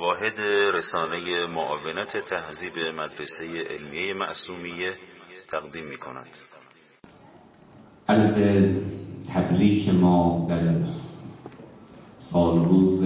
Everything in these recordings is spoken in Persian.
واحد رسانه معاونت تهذیب مدرسه علمیه معصومیه تقدیم می کند. عرض تبریک ما در سال روز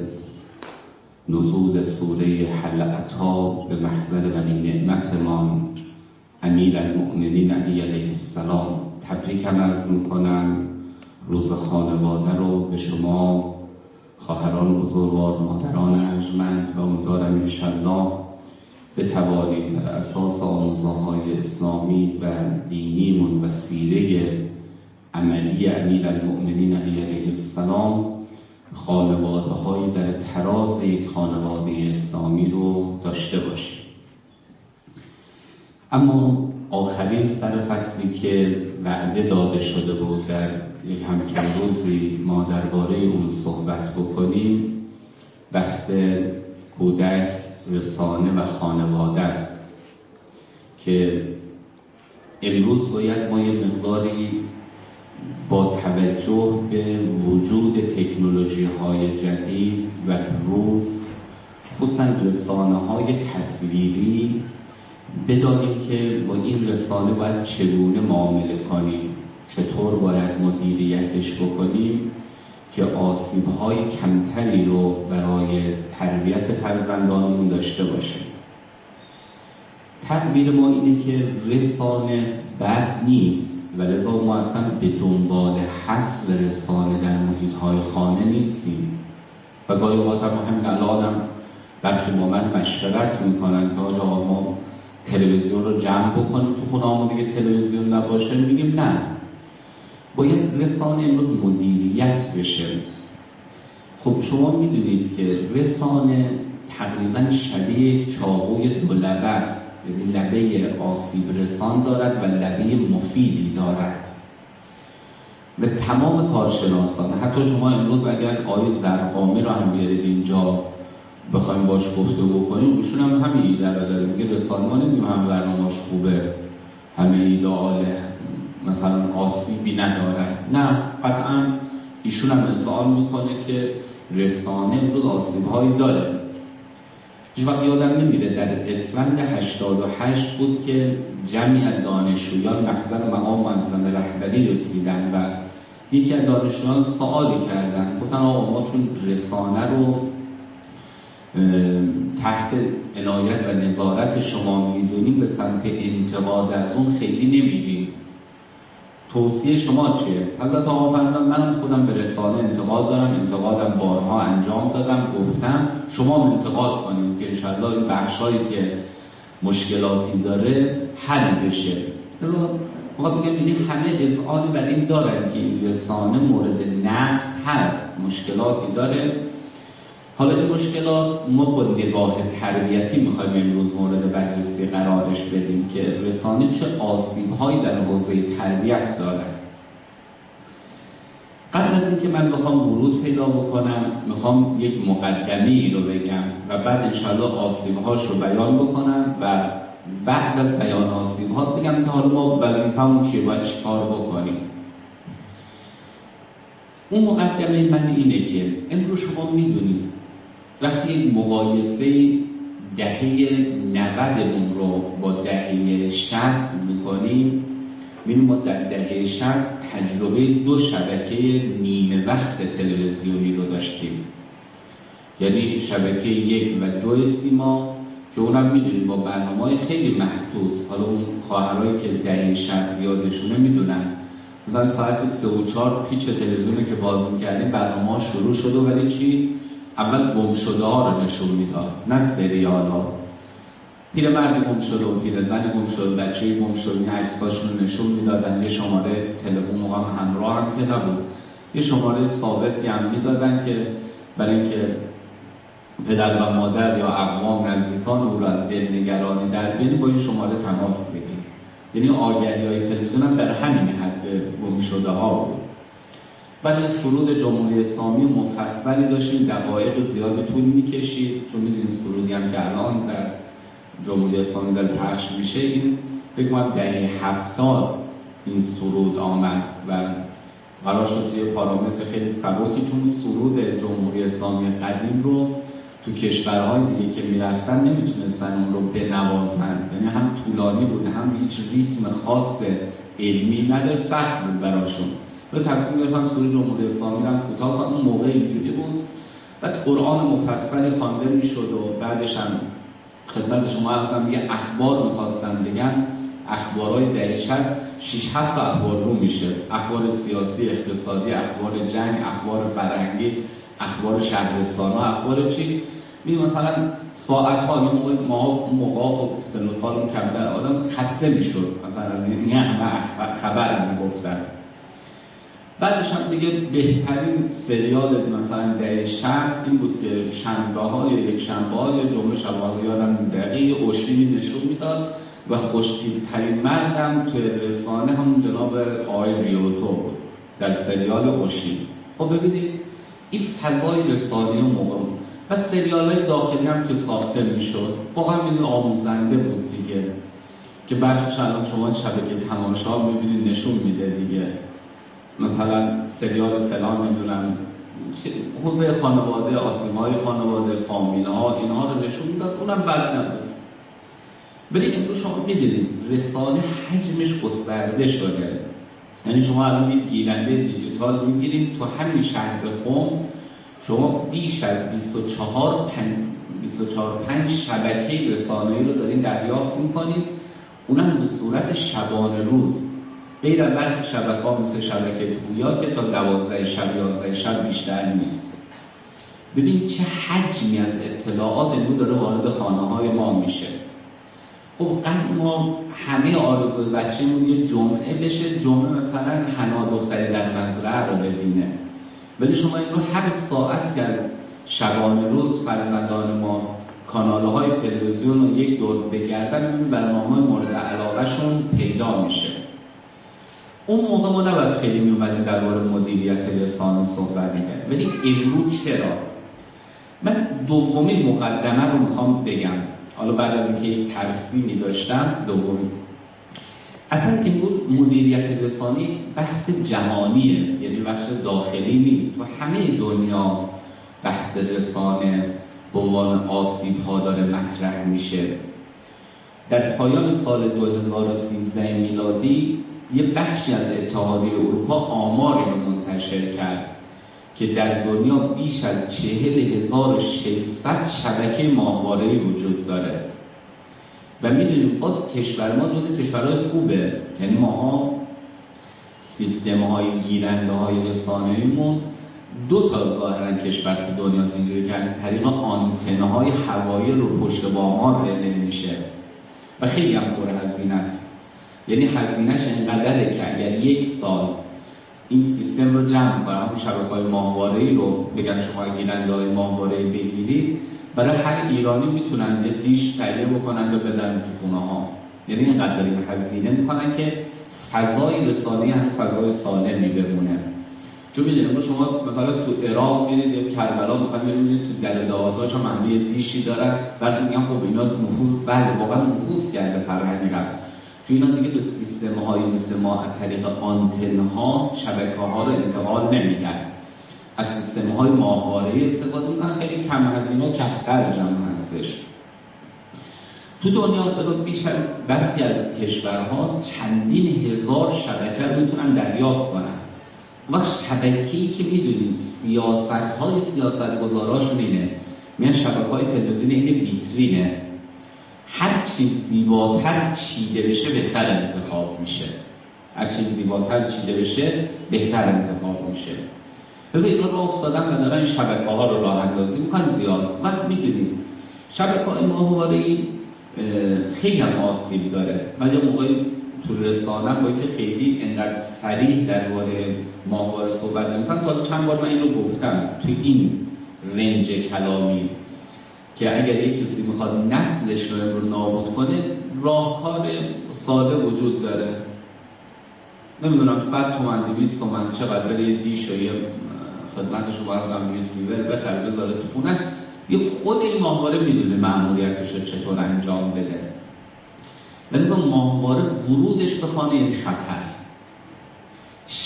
نزول سوره حل اتی به محضر ولی نعمتمان امیر المؤمنین علی علیه السلام تبریکم عرض میکنم. روز خانواده رو به شما خواهران بزرگوار، مادران ارجمند و امیدوارم انشالله بتوانید بر اساس آموزه‌های اسلامی و دینیمون و سیره عملی امیر المؤمنین علیه السلام خانواده‌های در تراز یک خانواده اسلامی رو داشته باشیم. اما آخرین سر فصلی که وعده داده شده بود در یک همچین روزی ما درباره اون صحبت بکنیم، بحث کودک، رسانه و خانواده است که امروز باید ما یه مقداری با توجه به وجود تکنولوژی‌های جدید و روز خصوصا رسانه‌های تصویری بدانیم که با این رسانه باید چگونه معامله کنیم، چطور باید مدیریتش بکنیم که آسیب‌های کمتری رو برای تربیت فرزندانمون داشته باشیم. تدبیر ما اینه که رسانه بد نیست و لذا ما اصلا به دنبال حصر رسانه در محیط‌های خانه نیستیم و گاهی اوقات هم همین الان هم وقتی با من مشورت میکنن که آقا ما تلویزیون رو جمع بکنیم تو خونه‌مون دیگه تلویزیون نباشه، میگیم نه، باید رسانه امروز مدیریت بشه. خب شما میدونید که رسانه تقریبا شبیه چاقوی دو لبه است، یعنی لبه آسیب رسان دارد و لبه مفیدی دارد و تمام کارشناسان، حتی شما امروز اگر آقای زرقامی رو هم بیارید اینجا بخوایم باش گفتگو کنیم، ایشون هم همین ایده رو داره، میگه رسانه ما نمیگیم هم برنامه‌اش خوبه، همه ایدئاله، مثلا آسیبی نداره. نه، قطعا ایشون هم ادعا میکنه که رسانه امروز آسیب‌هایی داره. هیچ وقت یادم نمیره در اسفند 88 بود که جمعی از دانشجویان محضر مقام معظم رهبری رسیدن و یکی از دانشجویان سوالی کردن، گفتن آقا ما چون رسانه رو تحت عنایت و نظارت شما میدونیم به سمت انتقاد از اون خیلی نمیریم، توصیه شما چیه؟ حضرت آقا فرمودن منم خودم به رسانه انتقاد دارم، انتقادم بارها انجام دادم، گفتم شما انتقاد کنید که انشاءالله این بخشایی که مشکلاتی داره حل بشه. واقعا میگم این همه اذعان بر این دارن که این رسانه مورد نقد هست، مشکلاتی داره. حالا این مشکلات ما با نگاه تربیتی میخوایم امروز مورد بررسی قرارش بدیم که رسانه چه آسیب‌هایی در حوزه تربیت داره. قبل از اینکه من بخوام ورود پیدا بکنم میخوام یک مقدمه‌ای رو بگم و بعد انشاءالله آسیب‌هاش رو بیان بکنم و بعد از بیان آسیب‌ها بگم که حالا ما وظیفه‌مون چیه، باید چیکار بکنیم. اون مقدمه من اینه که امروز شما میدونید وقتی یک مقایسه دهه 90 رو با دهه 60 میکنیم، می‌بینیم ما در دهه 60 تجربه 2 شبکه نیمه وقت تلویزیونی رو داشتیم، یعنی شبکه 1 و 2 سیما که اونم میدونیم با برنامه‌های خیلی محدود. حالا اون خواهرایی که دهه 60 یادشونه میدونن مثلا ساعت 3 و 4 پیچ تلویزیونی که باز می‌کردیم برنامه‌ها شروع شده ولی چی؟ اول گم شده ها رو نشون میداد، نه سریال ها. پیرمردی گم شده و پیرزنی گم شده، بچه‌ای گم شده، این عکساشون رو نشون میدادن. یه شماره تلفن موقع همراه هم که نبود، یه شماره ثابتی هم میدادن که برای اینکه پدر و مادر یا اقوام نزدیکان او رو از دلنگرانی در بیاری با این شماره تماس بگیرید. یعنی آگهی‌های تلویزیون هم در همین حد گم شده ها بود. بعد از سرود جمهوری اسلامی مفصلی داشتیم، دقایق زیادی طول میکشید، چون میدونیم سرودی هم که الان در جمهوری اسلامی در پخش میشه، این فکر کنم دهه 70 این سرود آمد و قرار شد توی پارامتر خیلی سبکی، چون سرود جمهوری اسلامی قدیم رو تو کشورهای دیگه که میرفتن نمیتونستن اون رو بنوازن، یعنی هم طولانی بود هم هیچ ریتم خاص علمی نداشت، سخت بود براشون. و تصمیم گرفتن سوره جمهوری اسلامی رو کوتاه کنن. اون موقع اینجوری بود. بعد قرآن مفصلی خوانده میشد و بعدش هم خدمت شما عرض میگه اخبار میخواستن بگن، اخبارهای دهه 6-7 اخبار رو میشه، اخبار سیاسی، اقتصادی، اخبار جنگ، اخبار فرهنگی، اخبار شهرستان ها، اخبار چی می مثلا ساعت ها. این موقع خب سن و سال کمتر آدم خسته میشد مثلا از این همه خبر میگفتن. بعدش هم دیگه بهترین سریال مثلا دهه 60 این بود که شنبه‌های یک شنبه‌های جمعه شب‌ها یادم دقیقه اوشیمی نشون میداد و خوش‌تیپ‌ترین مردم توی رسانه همون جناب آقای ریوزو بود در سریال اوشی. خب ببینید این فضای رسانه‌ای موقع بود. و سریال‌های داخلی هم که ساخته میشد واقعا این آموزنده بود دیگه، که بعدش الان شما شبکه تماشا می‌بینید نشون میده دیگه، مثلا سریال فلان نمیدونم حوزه خانواده، آسیم‌های خانواده، فامیل‌ها، اینها رو نشون میداد، اونم بد نبود. ولی امروز شما میدونید رسانه حجمش گسترده شده، یعنی شما الان یک گیرنده دیجیتال میگیرید تو همین شهر قم شما بیش از 24-5 شبکه رسانه‌ای رو دارین دریافت میکنید، اونم به صورت شبانه روز، غیر از برخی شبکه‌ها مثل شبکه پویا که تا 12 شب 11 شب بیشتر نیست. ببین چه حجمی از اطلاعات امروز داره وارد خانه‌های ما میشه. خب قبل ما همه آرزوی بچه‌مون یه جمعه بشه، جمعه مثلا حنا دختری در مزرعه رو ببینه، ولی شما این رو هر ساعتی از شبانه روز فرزندان ما کانال‌های تلویزیون رو یک دور بگردن ببینید برنامه‌های مورد علاقه‌شون پیدا میشه. اون موقع ما نباید خیلی میومدیم درباره مدیریت رسانه صحبت می‌کردیم، ولی امروز چرا؟ من دومین مقدمه رو میخوام بگم، حالا بعد از اینکه یک ترسیمی داشتم. دومی اصلا امروز مدیریت رسانه بحث جهانیه، یعنی بحث داخلی نیست. تو همه دنیا بحث رسانه به عنوان آسیب‌ها داره مطرح میشه. در پایان سال 2013 میلادی یه بخشی از اتحادیه اروپا آماری رو منتشر کرد که در دنیا بیش از 40,600 شبکه ماهواره‌ای وجود داره و میدونیم باز کشور ما جز کشورهای خوبه، یعنی ماها سیستم‌های گیرنده‌های رسانه‌ایمون دو تا ظاهراً کشور تو دنیا اینجوری که از طریق آنتن‌های هوایی رو پشت بام‌ها رده میشه و خیلی هم پر هزینه است. یعنی هزینه‌اش اینقدره که اگر یک سال این سیستم رو جمع کنن، همون شبکه‌های ماهواره‌ای رو بگن شما گیرنده‌های ماهواره‌ای بگیرید، برای هر ایرانی میتونن یه دیش تهیه بکنن و بدن تو خونه‌ها. یعنی اینقدر این هزینه میکنن که فضای رسانه‌ای هم فضای سالمی بمونه. چون میدونید شما مثلا تو عراق میرید کربلا میخواید ببینید تو در دهات‌هاش هم همه دیشی دارن، بعد میگن خب اینا نفوذ، بله واقعا نفوذ کرده فرهنگی رفت تو اینا دیگه. به سیستم‌های مثل ما از طریق آنتن‌ها شبکه‌ها رو انتقال نمیدن، از سیستم‌های ماهواره‌ای استفاده میکنن، خیلی کم هزینه و کم خرج هم هستش. تو دنیا بیش از برخی از کشورها چندین هزار شبکه رو میتونن دریافت کنن. وقت شبکه‌ای که میدونید سیاست‌های سیاستگزاراشون اینه، میان شبکه‌های تلویزیون این ویترینه، هر چیز زیباتر چیده بشه بهتر انتخاب میشه، هر چیز زیباتر چیده بشه بهتر انتخاب میشه. پس اینا رو افتادن و دارن این شبکه‌ها رو راه اندازی میکنن زیاد. وقت میدونید شبکه‌های ماهواره‌ای خیلی هم آسیب داره. من یه موقعی تو رسانه با اینکه خیلی انقدر صریح درباره ماهواره صحبت نمی‌کنم، تا چند بار من این رو گفتم تو این رنج کلامی که اگر یک کسی میخواد نسلش رو نابود کنه راهکار ساده وجود داره. نمیدونم 100 تومن 200 تومن چقدر بره یه دیش و یه خدمت شما هم ریسیور بخره بذاره تو خونش، یه خود این ماهواره میدونه مأموریتش رو چطور انجام بده. لذا ماهواره ورودش به خانه این خطر.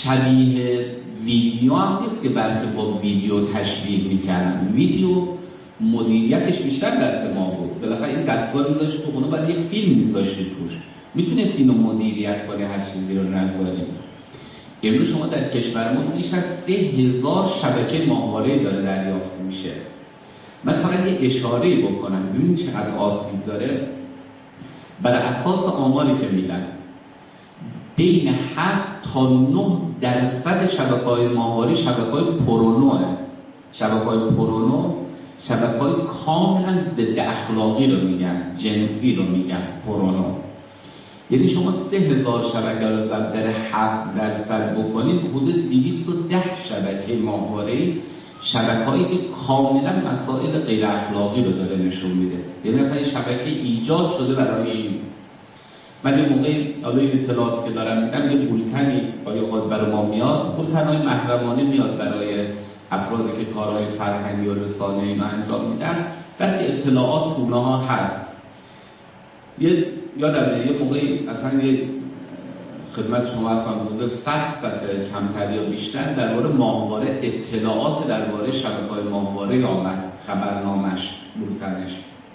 شبیه ویدیو هم نیست که برخی با ویدیو تشبیه میکنن. ویدیو مدیریتش بیشتر دست ما بود. بالاخره این دستگاه میذاشت تو خونه، بعد یه فیلم میذاشتی توش، میتونستی اینو مدیریت کنی، هر چیزی رو نذاری. امروز شما در کشور ما بیش از 3000 شبکه ماهواره داره دریافت میشه. من فقط یه اشاره بکنم ببینید چقدر آسیب داره. بر اساس آماری که میدن بین 7 تا 9% شبکه‌های ماهواره شبکه‌های پرونوه. شبکه‌های پرونو شبکه‌های کاملا ضد اخلاقی رو میگن، جنسی رو میگن پرونو. یعنی شما 3000 شبکه رو ضرب در 7% بکنید، حدود 210 شبکه ماهواره شبکه‌هایی که کاملا مسائل غیر اخلاقی رو داره نشون میده. یعنی مثلا این شبکه ایجاد شده برای این. من یه موقعی این اطلاعاتی که دارم میدم، یه بولتنی خود برای ما میاد، بولتن‌های محرمانه میاد برای افرادی که کارهای فرهنگی و رسانه‌ای رو انجام میدن، وقتی اطلاعات اونها هست. یادمه یه موقعی اصلا یه خدمت شما کنم بوده 100 صفحه کمتر یا بیشتر درباره ماهواره، اطلاعات درباره شبکه‌های ماهواره آمد، خبرنامش، بولتنش.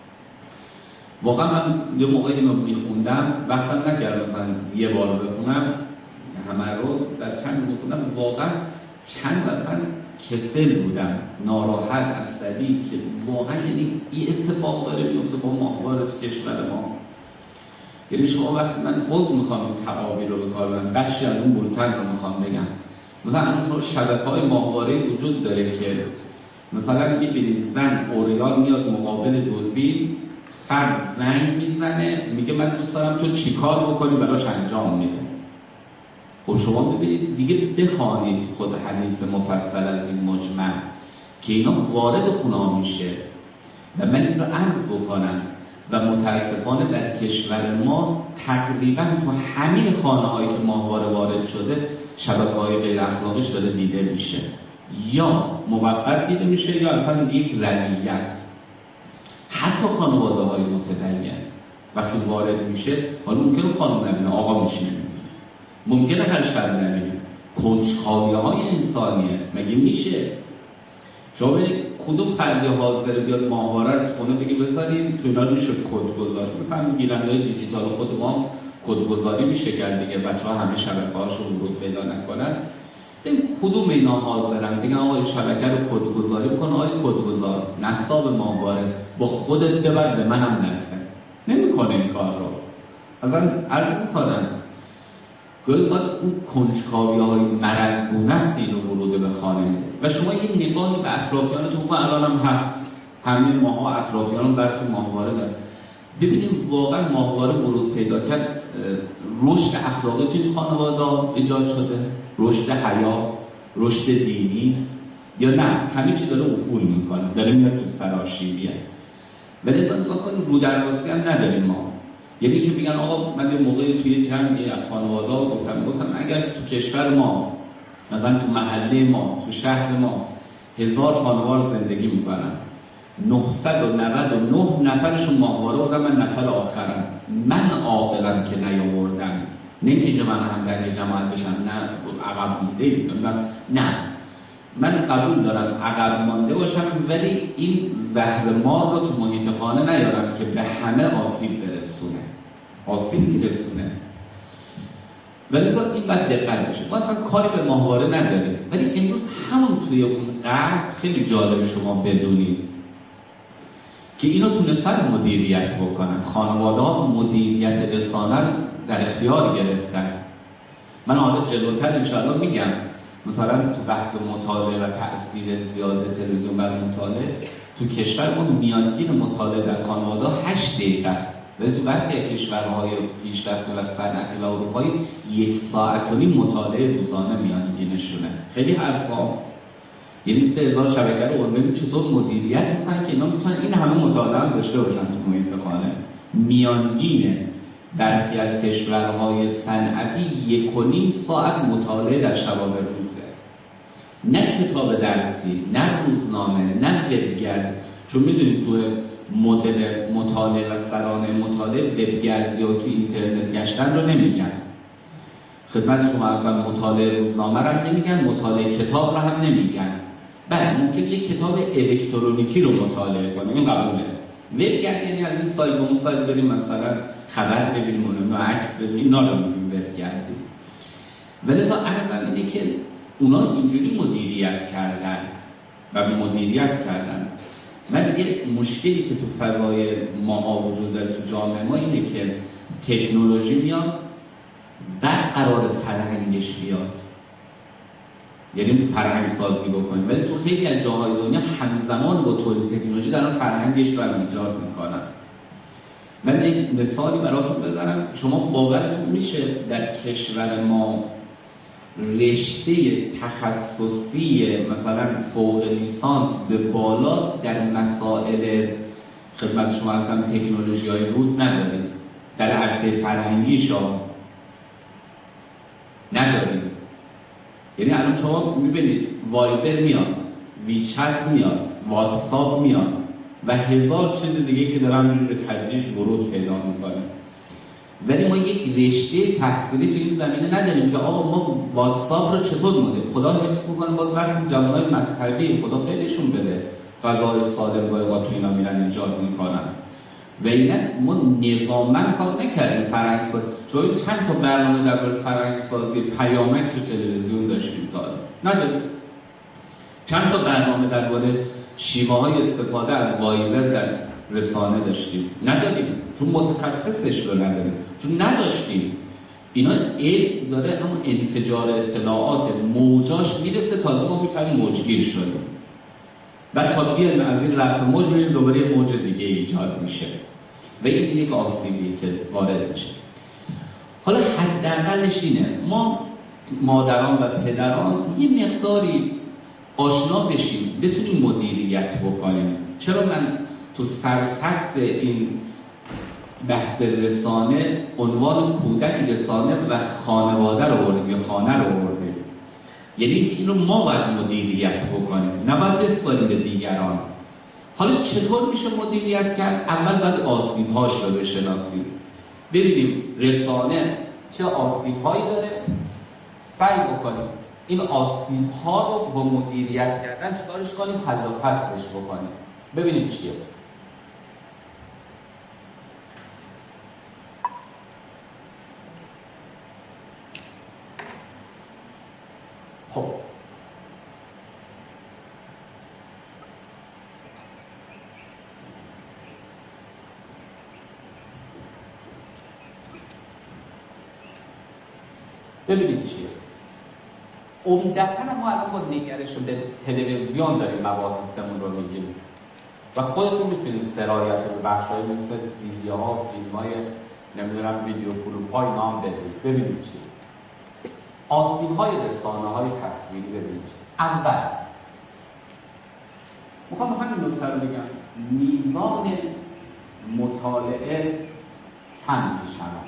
واقعا من یه موقعی اینو میخوندم، وقتم نکردم مثلا یه بار بخونم همه رو، در چند میخوندم واقعا چند مثلا کسل بودم، ناراحت، عصبی، که واقعا یعنی این اتفاق داره میفته با ماهواره تو کشور ما. یعنی شما وقتی من عضو میخوام تعابیر رو به کار ببرم، بخشی از اون بولتن رو میخوام بگم، مثلا اون شبکه‌های ماهواره وجود داره که مثلا میبینید زن عریان میاد مقابل دوربین، فرد زنگ میزنه میگه من دوست دارم تو چیکار بکنی، براش انجام میده. خب شما ببینید دیگه بخوانید خود حدیث مفصل از این مجمع که اینا وارد خونه میشه. و من این رو عرض بکنم و متاسفانه در کشور ما تقریبا تو همین خانه‌هایی که ماهواره وارد شده شبکه‌های غیر اخلاقیش داره دیده میشه، یا موقت دیده میشه یا اصلا یک رویه است. حتی خانواده‌های متدین وقتی وارد میشه، حالا ممکنه خانم نبینه، آقا میشینه، ممکنه هر شب نبینه، کنجکاوی‌های انسانیه، مگه میشه؟ شما ببینید کدوم فردی حاضر بیاد ماهواره رو خونه بگه بذارین تو اینا میشه کد گذاری، مثلا گیرنده‌های دیجیتال خود ما کد گذاری میشه کرد دیگه، بچه‌ها همه شبکه‌هاشون ورود پیدا نکنن. این کدوم اینا حاضرن دیگه آقا این شبکه رو کد گذاری بکنه؟ آقا کد گذار نصاب ماهواره با خودت ببر به منم نده، نمیکنه این کار رو. اصلا عرض میکنم گاهی باید اون کنجکاوی‌های مرضگونه است اینو ورود به خانه میده. و شما یه نگاهی به اطرافیانتون بکن، الان هم هست، همین ماها اطرافیان براتون ماهواره داره، ببینیم واقعا ماهواره ورود پیدا کرد، رشد اخلاقی توی خانواده ایجاد شده، رشد حیا، رشد دینی، یا نه همه چی داره افول میکنه، داره میاد تو سراشیبیه. ولی اصلا نگاه کنیم رو درواسی هم نداریم ما. یعنی که میگن آقا من یه موقعی توی جمعی از خانواده گفتم اگر تو کشور ما مثلا تو محله ما تو شهر ما 1000 خانوار زندگی میکنن، 999 نفرشون ماهواره بودن، من نفر آخرم، من عاقلم که نیاوردم، نه اینکه من هم در جماعت بشم، نه عقب مونده، نه من قبول دارم عقب مانده باشم، ولی این زهر مار رو تو محیط خانه نیارم که به همه آسیب میرسونه. ولی این باید دقت بشه. ما اصلا کاری به ماهواره نداریم، ولی امروز همون توی اون قرب خیلی جالب شما بدونید که اینو تونستن مدیریت بکنن. خانواده‌ها مدیریت رسانه در اختیار گرفتن. من حالا جلوتر انشاءالله میگم مثلا تو بحث مطالعه و تأثیر زیاد تلویزیون بر مطالعه، تو کشور ما میانگین مطالعه در خانواده 8 دقیقه است، ولی تو برخی کشورهای پیشرفته و صنعتی و اروپایی 1 ساعت و نیم مطالعه روزانه میانگینشونه. خیلی حرفا. یعنی 3000 شبکه رو ببین چطور مدیریت میکنن که اینا میتونن این همه مطالعه هم داشته باشن تو محیط خانه. میانگینه برخی از کشورهای صنعتی 1.5 ساعت مطالعه در شبانه روزه، نه کتاب درسی، نه روزنامه، نه وبگرد. چون میدونید تو مدل مطالعه و سرانه مطالعه وبگرد یا تو اینترنت گشتن رو نمیگن. خدمت شما اصلا مطالعه روزنامه رو هم نمیگن، مطالعه کتاب رو هم نمیگن. بله ممکن یک کتاب الکترونیکی رو مطالعه کنیم، این قبوله. وبگرد یعنی از این سایت به اون سایت بریم مثلا خبر ببینیم اونو عکس ببینیم، اینا رو میگیم وبگردی. ولذا عرضم اینه که اونا اینجوری مدیریت کردن و مدیریت کردن. من یه مشکلی که تو فضای ما وجود داره تو جامعه ما اینه که تکنولوژی میاد بعد قرار فرهنگش بیاد، یعنی فرهنگ سازی بکنیم، ولی تو خیلی از جاهای دنیا همزمان با تولید تکنولوژی دارن فرهنگش رو ایجاد میکنن. من یک مثالی براتون بزنم. شما باورتون میشه در کشور ما رشته تخصصی مثلا فوق لیسانس به بالا در مسائل خدمت شما هستم تکنولوژی های روز نداریم، در عرصه فرهنگی شما نداریم. یعنی الان شما میبینید وایبر میاد، ویچت میاد، واتساپ میاد و هزار چیز دیگه که داره همینجور به تدریج ورود پیدا میکنه، ولی ما یک رشته تحصیلی تو این زمینه نداریم که آقا ما واتساپ رو چطور مدل خدا حفظ میکنه. باز وقتی جوانای مذهبی خدا خیلیشون بده فضای سالم با تو اینا میرن ایجاد میکنن و اینا ما نظاماً کار نکردیم فرهنگ سازی. چون چند تا برنامه درباره فرهنگ سازی پیامک تو تلویزیون داشتیم تا نداریم. چند تا برنامه درباره شیوه های استفاده از وایبر در رسانه داشتیم نداریم، چون متخصصش رو نداریم، چون نداشتیم. اینا علم داره اما انفجار اطلاعات موجاش میرسه، تازه ما میفهمیم موجگیر شدیم، بعد تا بیایم از این رفع موج میریم دوباره موج دیگه ایجاد میشه و این یک آسیبی که وارد میشه. حالا حداقلش اینه ما مادران و پدران یه مقداری آشنا بشیم، بتونیم مدیریت بکنیم. چرا من تو سرفصل این بحث رسانه عنوان کودک رسانه و خانواده رو بردیم یا خانه رو بردیم؟ یعنی که این رو ما باید مدیریت بکنیم، نباید بسپاریم به دیگران. حالا چطور میشه مدیریت کرد؟ اول باید آسیب‌هاش رو بشناسیم، ببینیم رسانه چه آسیب‌هایی داره، سعی بکنیم این آسیب‌ها رو با مدیریت کردن چیکارش کنیم، حل و فصلش بکنیم، ببینیم چیه. خب ببینید چیه. عمدتاً ما الان با نگرش به تلویزیون داریم مباحثمون رو میگیم و خودتون میتونید سرایت به بخش‌های مثل سیدی‌ها، فیلم‌های نمیدونم ویدیو کلوپ‌های نام بدید. ببینید چیه. آسیب‌های رسانه‌های تصویری ببینید چیه. اول میخوام همین نکته رو بگم، میزان مطالعه کم می‌شود.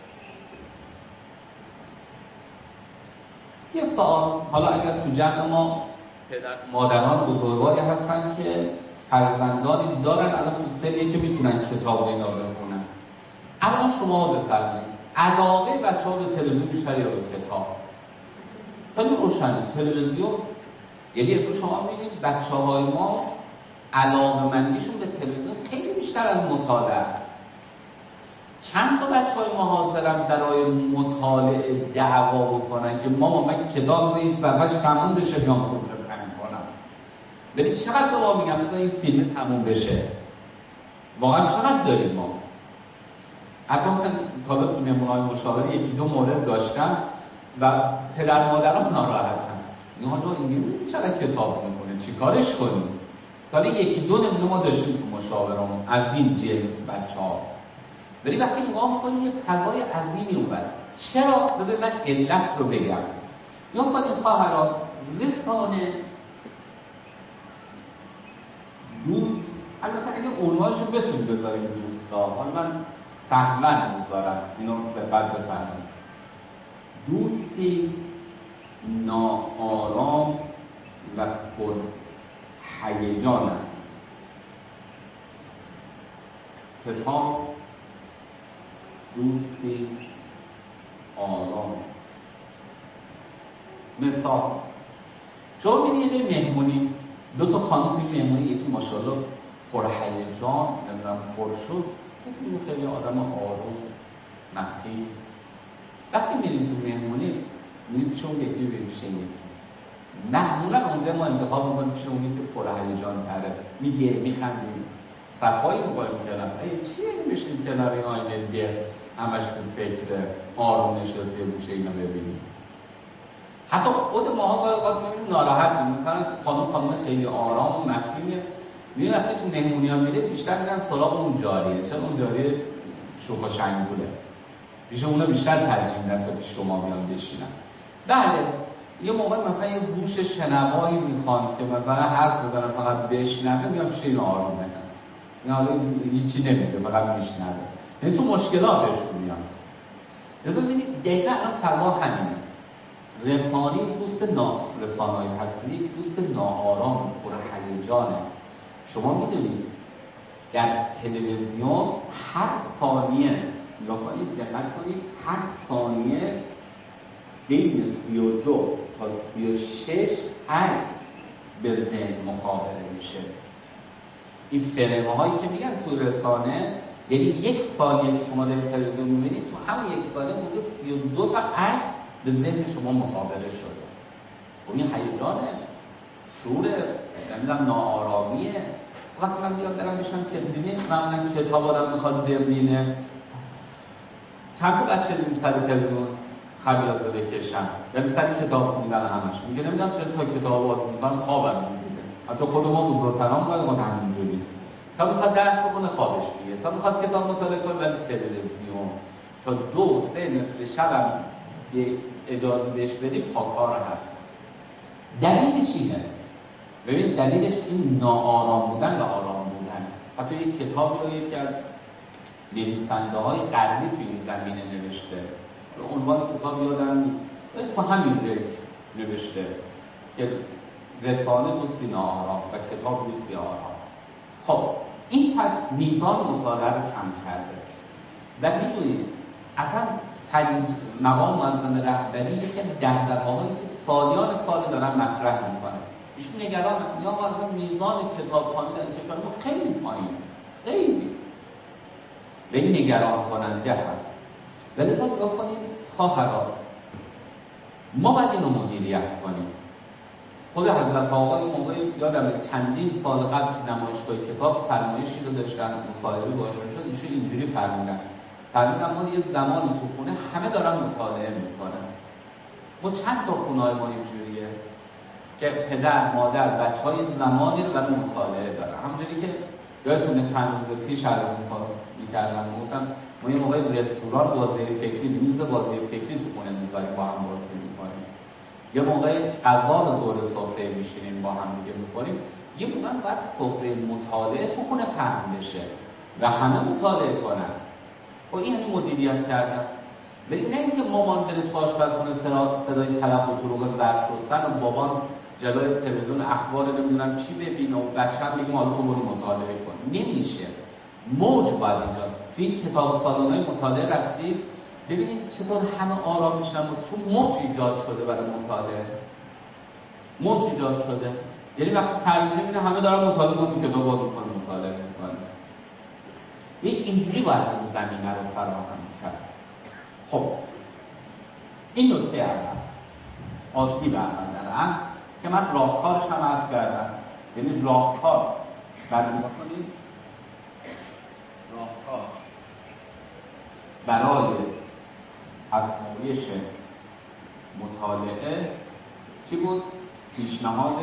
یه سوال، حالا اگر تو جمع ما مادران بزرگواری هستن که فرزندانی دارن الان تو سنی که میتونن کتاب اینا بخونن، اما شما بفرمایید علاقه بچه‌ها به تلویزیون بیشتر یا به کتاب؟ خیلی روشنه تلویزیون. یعنی تو شما می‌بینید بچه‌های ما علاقه‌مندیشون به تلویزیون خیلی بیشتر از مطالعه است. چند تا بچه‌های ما حاضرن برای مطالعه دعوا بکنن که مامان من کتاب رو این صفحه‌اش تموم بشه بیام سفره پهن کنم، ولی چقدر دارم میگم مثلا این فیلم تموم بشه. واقعا چقدر داریم ما؟ حتی تا به تو نمونه‌های مشاوره یکی دو مورد داشتم و پدر مادران ناراحتن. اینا این چقدر کتاب می‌خونه چیکارش کنیم؟ تا یکی دو نمونه ما داشتیم تو مشاورمون از این جنس بچه‌ها. ولی وقتی نگاه می‌کنید یه فضای عظیمی اومد. چرا؟ بذارید من علت رو بگم. یا خودین خواهران رسانه دوست، البته اگه عنوانش رو بتونید بذارید دوستا، حالا من سهمن میذارم اینو به بعد بفرمایید. دوستی ناآرام و پر هیجان است. کتاب دوستی آرام. مثال شما می‌بینید مهمونی دو تا خانم توی مهمونی، یکی ماشاءالله پرهیجان، نمیدونم پرشور، یکی خیلی آدم آروم مخفی. وقتی میریم تو مهمونی میریم چون یکی میشه یکی معمولا اونجا ما انتخاب میکنیم چون اونی که پرهیجان تره، میگه میخندیم، صفایی میکنیم کنار. چیه میشیم کنار این آینه دیگه همش تو فکر آروم نشسته گوشه اینا ببینیم. حتی خود ماها باید اوقات میبینیم ناراحتیم. مثلا خانم خیلی آرام و مخفیه، میگه وقتی تو مهمونی ها میره بیشتر میرن سراغ اون جاریه، چون اون جاریه شوخ و شنگوله، پیش اونا بیشتر ترجیح میدن تا پیش شما میان بشینن. بله یه موقع مثلا یه گوش شنوایی میخوان که مثلا حرف بزنن فقط بشنوه، میان پیش این آروم بدن، این حالا هیچی نمیده فقط میشنوه، یعنی تو مشکلاتش میان. لذا ببینید دقیقا الان فضا همینه. رسانه‌ای دوست رسانه‌های هستی دوست ناآرام پر هیجانه. شما میدونید در تلویزیون هر ثانیه نگاه کنید، دقت کنید، هر ثانیه بین 32 تا 36 عکس به ذهن مخابره میشه. این فریم هایی که میگن تو رسانه، یعنی یک ثانیه که شما در تلویزیون میبینید، تو همون یک ثانیه موقع 32 تا عکس به ذهن شما مخابره شده. اون هیجانه، شعوره، نمیدونم ناآرامیه. وقتی من بیام برم بشم که ببینید معمولا کتاب آدم میخواد ببینه، چند تا بچه این سر تلویزیون خمیازه بکشن، یعنی سر کتاب خوندن همش میگه نمیدونم چرا تا کتاب باز میکنم خوابم میگیره. حتی خود ما بزرگتران باید همینجوری، تا میخواد درس کنه خوابش میگیره، تا میخواد کتاب مطالعه کنه ولی تلویزیون تا 2 3 نصف شب اجازه بهش بدیم پاکار هست. دلیلش اینه، ببین دلیلش این ناآرام بودن و آرام بودن. حتی یک کتاب رو یکی از نویسنده های غربی توی این زمینه نوشته، عنوان کتاب یادم نیست، تو همین نوشته که رسانه دوستی ناآرام و کتاب دوستی آرام. خب این پس میزان مطالعه رو کم کرده و میدونید اصلا مقام معظم رهبری که دغدغه‌هایی که سالیان سال دارن مطرح میکنه، ایشون نگران یا اصلا میزان کتابخوانی در کشور ما خیلی پایینه، خیلی به این نگران کننده هست. ولی لذا نگاه کنیم خواهران، ما باید اینو مدیریت کنیم. خود حضرت آقا این موقع یادم چندین سال قبل نمایشگاه کتاب فرمایشی رو داشتن، مصاحبه باشون شد، ایشون اینجوری فرمودن ما یه زمانی تو خونه همه دارن مطالعه میکنن. ما چند تا خونه‌های ما اینجوریه که پدر، مادر، بچه‌های زمانی رو برای مطالعه دارن. همونجوری که یادتونه چند روز پیش عرض می‌کردم گفتم ما یه موقع رستوران بازی فکری، میز بازی فکری تو خونه می‌ذاریم با هم بازی می‌کنیم. یه موقع غذا رو دور سفره می‌شینیم با هم دیگه می‌خوریم. یه موقع باید سفره مطالعه تو خونه پهن بشه و همه مطالعه کنن. و این یعنی مدیریت کردن. ولی نه اینکه مامان بره تو آشپزخونه صدای طلب و طرق ظرف شستن و بابام جلوی تلویزیون اخبار نمیدونم چی ببینه و بچه‌م میگه حالا تو برو مطالعه کن. نمیشه. موج باید ایجاد. تو این کتاب سالن‌های مطالعه رفتید ببینید چطور همه آرام میشن و تو موج ایجاد شده برای مطالعه. موج ایجاد شده. یعنی وقتی ترجمه می‌بینه همه دارن مطالعه می‌کنن، کتاب باز می‌کنن، مطالعه می‌کنن. اینجوری باید این زمینه رو فراهم کرد. خب این نکته اول آسیب اول دارم که من راهکارش هم عرض کردم. یعنی راهکار برای راهکار برای افزایش مطالعه چی بود؟ پیشنهاد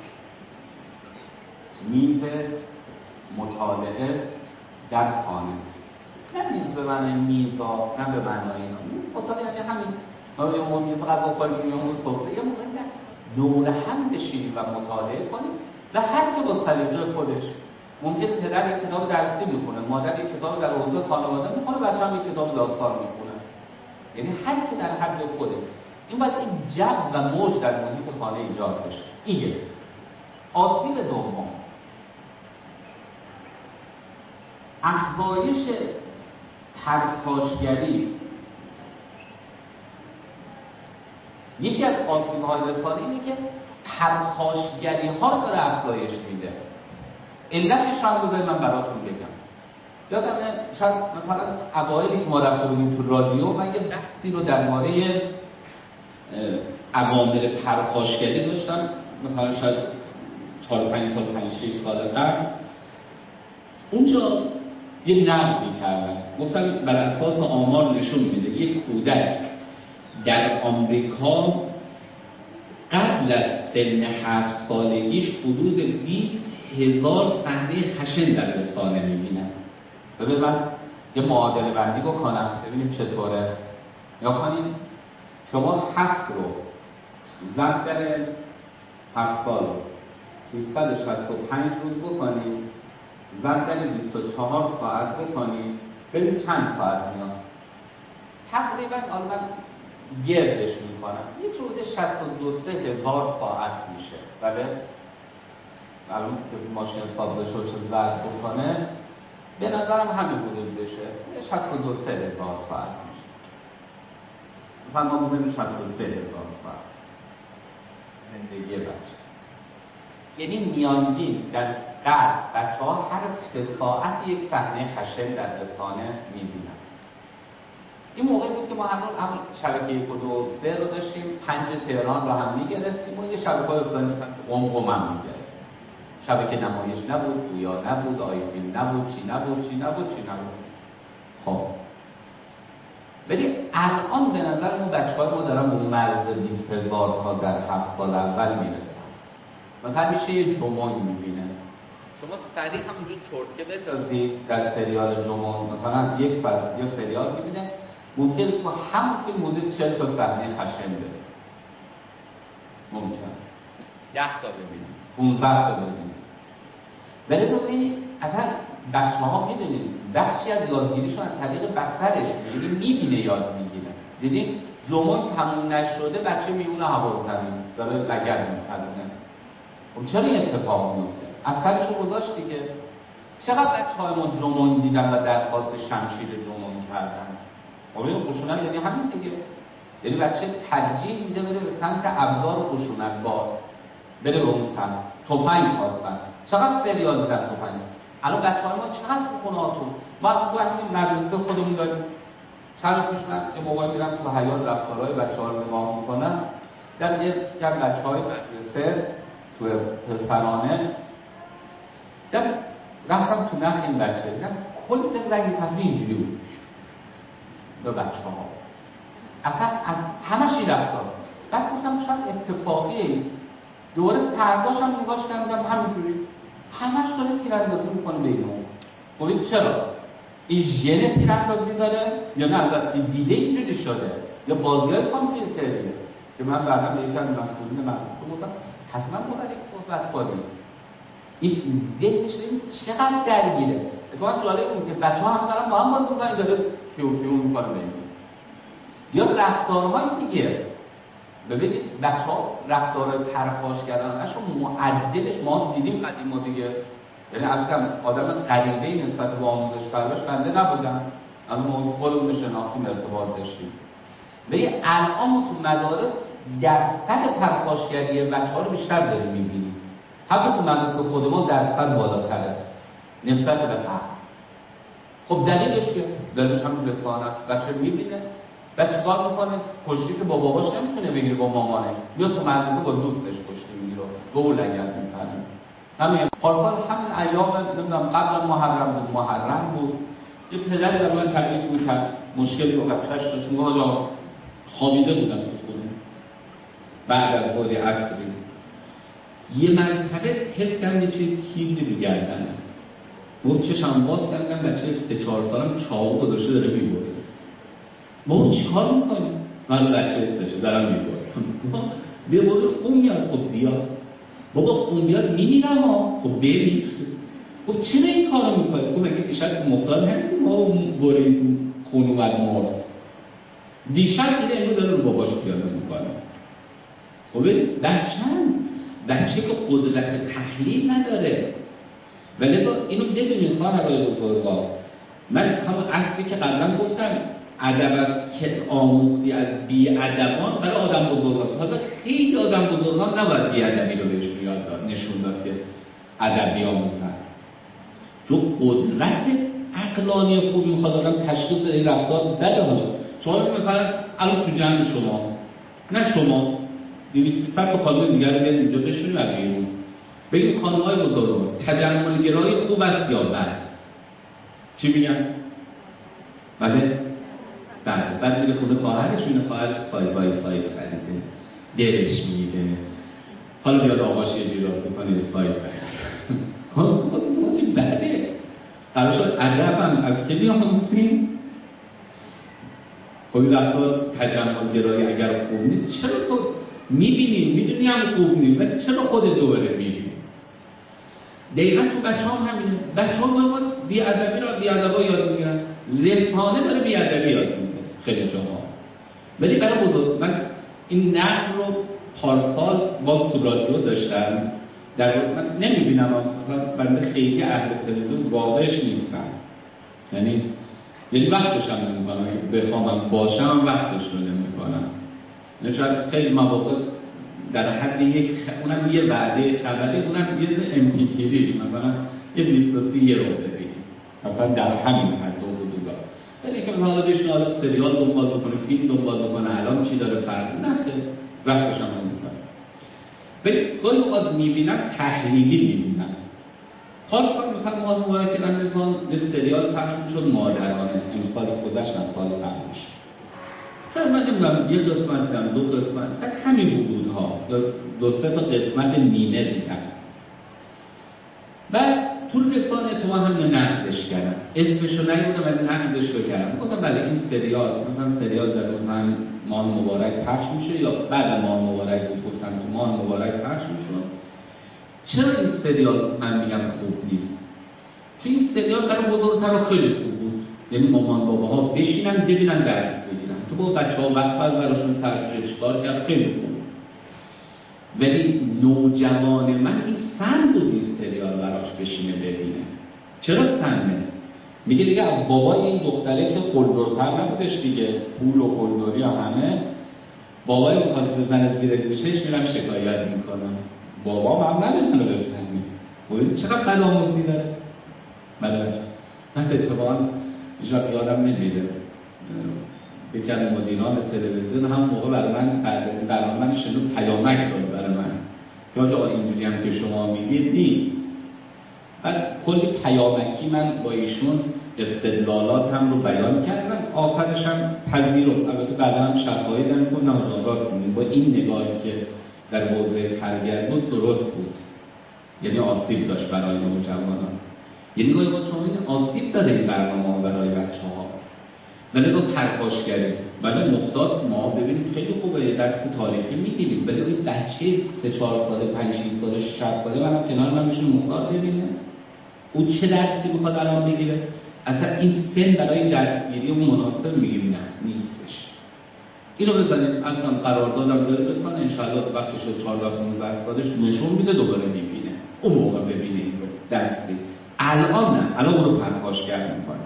میز مطالعه در خانه. نه میز به معنی میزا، نه به معنی اینا. میز مطالعه یعنی همین یه موقع میز غذا خوریم، یه موقع سفره، یه موقع دور هم بشینیم و مطالعه کنیم و هر که با سلیقه خودش. ممکن پدر یک کتاب درسی میخونه، مادر یک کتاب در حوزه خانواده میخونه، بچه‌م یک کتاب داستان میخونه. یعنی هر که در حد خوده. این باید این جو و موج در محیط خانه ایجاد بشه. این یک. آسیب دوم افزایش پرخاشگری. یکی از آسیب‌های رسانه اینه که پرخاشگری ها رو داره افزایش میده. علتش هم بذارید من براتون بگم. یادمه شاید مثلا اوایلی که ما رفته بودیم تو رادیو، من یه بحثی رو در مورد عوامل پرخاشگری داشتم، مثلا شاید 4-5 سال 5-6 سال قبل. اونجا یه نقدی کردن، گفتن بر اساس آمار نشون میده یک کودک در آمریکا قبل از سن 7 سالگیش حدود 20,000 صحنه خشن در رسانه میبینن. ببین من یه معادله بندی بکنم ببینیم چطوره. یا کنیم شما 7 رو ضرب در 7 سال 365 روز بکنید، ضرب در 24 ساعت بکنید، ببین چند ساعت میاد. تقریبا من گردش میکنم یه حدود 62,000 ساعت میشه. بله الان که ماشین حساب بشه چه ضرب بکنه، به نظرم همین حدود بشه، 62,000 ساعت میشه. مثلا ما بزنیم 62,000 ساعت زندگی بچه. یعنی میانگین در غرب بچه‌ها هر 3 ساعت یک صحنه خشن در رسانه میبینن. این موقع بود که ما همون شبکه 1 و 2 و 3 رو داشتیم، 5 تهران رو هم میگرفتیم و یه شبکه‌های استانی مثلا قم هم میگرفتیم. شبکه نمایش نبود، گویا نبود، آی فیلم نبود، چی نبود. خب ولی الان به نظر ما بچه‌های ما دارن به مرز 20,000 تا در 7 سال اول میرسن. مثلا میشه یه جمعون میبینه، شما سریع همونجور چرتکه بندازید در سریال جمعون، مثلا 1 ساعت یا سریال میبینه، ممکن تو همون فیلم حدود 40 تا صحنه خشن بده، ممکن 10 تا ببینه، 15 تا ببینه. ولی اصلا بچه‌ها میدونید بخشی از یادگیریشون از طریق بصرش میگه، میبینه یاد میگیره. دیدین جمعون تموم نشده بچه میونه هوا زمین داره لگد میپرونه. خب چرا این اتفاق میفته؟ اثرشو گذاشت دیگه. چقدر بچه‌های ما جمعون دیدن و درخواست شمشیر جمعون کردن؟ خب این خشونت یعنی همین دیگه. یعنی بچه ترجیح میده بره به سمت ابزار خشونت‌بار، بره به اون سمت. تفنگ خواستن، چقدر سریال دیدن تفنگ. الان بچه‌های ما چقدر تو خونه‌هاتون، ما تو همین مدرسه خودمون داریم. چند روز پیش من یه موقعی میرم تو حیاط رفتارهای بچه‌ها رو نگاه میکنم، در یه بچه‌های مدرسه تو پسرانه رفتم تو نخ این بچه، کلی مثل رنگ تفریح اینجوری بود به بچه‌ها، اصلا همش این رفتار. بعد گفتم شاید اتفاقیه، دوباره فرداش هم نگاش کردم همینجوری همش داره تیراندازی میکنه بین اون. خب چرا؟ این ژن تیراندازی داره یا نه از دست دیده اینجوری شده یا بازی‌های کامپیوتریه؟ که من بعدا به یکی از مسئولین مدرسه گفتم حتما باید یک صحبت کنیم. این ذهنش چقدر درگیره. اتفاقا جالب بود که بچه‌ها هم دارن با هم بازی می‌کنن، داره کیو می‌کنه بین. یا رفتارهای دیگه. ببینید بچه‌ها رفتارهای پرخاشگرانه‌شون معدلش ما دیدیم قدیما دیگه. یعنی اصلا آدم غریبه‌ای نسبت به آموزش پرورش بنده نبودم، از ما خودمون شناختیم ارتباط داشتیم. ولی الان ما تو مدارس درصد پرخاشگری بچه‌ها رو بیشتر داریم می‌بینیم. حتی تو مدرسه خودمون درصد بالاتره نسبت به قبل. خب دلیلش چیه؟ دلیلش همین رسانه. بچه می‌بینه و چیکار میکنه؟ کشتی که با باباش نمیتونه بگیره، با مامانش یا تو مدرسه با دوستش کشتی میگیره، گول لگد میپرنه. همین پارسال همین ایام نمیدونم قبل محرم بود یه پدری برای من تعریف میکرد مشکلی رو بچه‌اش داشت. میگه حالا خوابیده بودم تو خونه بعد از ظهر عصری یه مرتبه حس کردم یه چیز تیزی رو گردنم. بود چشم باز کردم بچه 3-4 سالم چاقو گذاشته داره میبره. ما چی کار میکنیم؟ من بچه استشه دارم میبارم بیا بابا خون میاد. خب بیاد بابا خون بیاد میمیرم ها. خب بمیر. خب چرا این کارو میکنی؟ خب مگه دیشب مختار نمیدیم ما بریم خون اومد مرد دیشب دیده اینو داره رو باباش پیاده میکنه. خب بچه که قدرت تحلیل نداره و لذا اینو بدونید خواهرای بزرگوار. من همون اصلی که قبلا گفتم ادب است که آموختی از بی‌ادبان برای آدم بزرگان. حالا خیلی آدم بزرگان نباید بی‌ادبی رو بهشون یاد داد، نشون داد که ادب بیاموزن، چون قدرت عقلانی خوبی میخواد آدم تشخیص بده این رفتار بده. حالا شما مثلا الان تو جمع شما، نه شما 200 تا خانم دیگر رو بیاد اینجا بشونید و بیرون بگید خانم‌های بزرگ تجمل گرایی خوب است یا بد؟ چی میگن؟ بله؟ بله. بعد میره خونه خواهرش، میره خواهرش ساید بای ساید خریده، دلش میده، حالا بیاد آقاش یه جوری راضی کنه ساید بخره. حالا تو بده. قرار شد ادبم از که بیاموزیم؟ خب این رفتار تجمل گرایی اگر خوب نیست، چرا تو میبینی میدونی هم خوب نیست ولی چرا خود دوره میبینی؟ دقیقا تو بچه هم همینه. بچه ها باید بی‌ادبی را بی‌ادبا یاد میگیرن، رسانه داره بی‌ادبی یاد میگیره خیلی جاها. ولی برای بزرگ من این نقل رو پارسال باز تو رادیو داشتم، من نمیبینم مثلا بنده خیلی اهل تلویزیون واقعش نیستم، یعنی وقتش هم نمیکنم، بخوامم باشم وقتش رو نمیکنم. یعنی شاید خیلی مواقع در حد اونم یه وعده خبری، اونم یه امپیتیریش مثلا یه 23 رو ببینیم مثلا در همین حد و حدودا. ولی که مثلا بشین حالا سریال دنبال بکنه، فیلم دنبال بکنه، الان چی داره فرق نه خیلی وقتش هم نمیکنم. ولی گاهی اوقات میبینم تحلیلی میبینم. پارسال مثلا ماه مبارک رمضان یه سریال پخش میشد مادرانه، امسال خودش از سال قبلش. شاید من نمیدونم یه قسمت دیدم، 2 قسمت، tak همین حدودها یا 2-3 تا قسمت نیمه دیدم. و تو رسانه تو هم نقدش کردم، اسمشو نگیدم ولی نقدش رو کردم. گفتم بله این سریال مثلا سریال در مثلا ماه مبارک پخش میشه یا بعد ماه مبارک بود، گفتم تو ماه مبارک پخش میشه. چرا این سریال من میگم خوب نیست؟ چون این سریال برای بزرگترها خیلی خوب بود، یعنی مامان باباها بشینن ببینن درس بگیرن. تو با بچه‌ها وقت براشون صرف کار کرد خیلی خوب. ولی نوجوان من این سن بود این سریال براش بشینه ببینه. چرا سنه؟ میگه دیگه بابای این دختره که قلدرتر نبودش دیگه، پول و قلدری و همه، بابای میخواست بزنه زیر گوشش میرم شکایت میکنم. بابا هم نمیتونه بفهمی. ببین چقدر بدآموزی داره. بله. من اتفاقا ایشان یادم نمیده. یکی از مدیران تلویزیون هم موقع برای من شنو پیامک داد برای من. که آقا اینجوری هم که شما میگید نیست. بعد کلی پیامکی من با ایشون استدلالات هم رو بیان کردم، آخرش هم پذیرفت. البته بعدا هم شفاهی دارم که نه راست میگم، با این نگاهی که در حوزه تربیت بود درست بود، یعنی آسیب داشت برای نوجوانان. یعنی گاهی با شما این آسیب داره این برنامه برای بچه‌ها. ولذا پرخاش کردیم. ولی مختار ما ببینیم خیلی خوبه، یه درس تاریخی میگیریم، ولی این بچه 3-4 ساله 5-6 ساله 6 ساله منم کنار من میشونه مختار ببینه او چه درسی میخواد الان بگیره. اصلا این سن برای درسگیری اون مناسب میگیم نه نیستش. اینو بزنیم اصلا قراردادم داره بسان انشاءالله وقتی شد 14-15 سالش نشون میده دوباره میبینه، اون موقع ببینه این رو درسی. الان نه، الان رو پرخاش کرد میکنه.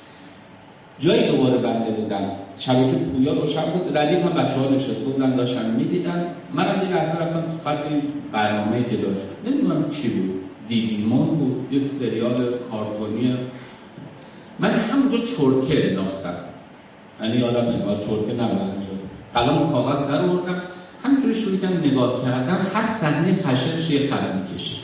جایی دوباره بنده بودم شبکه پویا روشن بود، ردیف هم بچه ها نشسته بودن داشتن میدیدن. منم دیگه اصلا رفتم خط این برنامه‌ای که داشت نمیدونم چی بود، دیجیمون بود، یه سریال کارتونی. من همونجا چرتکه انداختم، یعنی یادم نمیاد چرتکه نبودن شد، قلم کاغذ در آوردم همینجوری شروع کردم نگاه کردم. هر صحنه خشنش یه خط می‌کشید.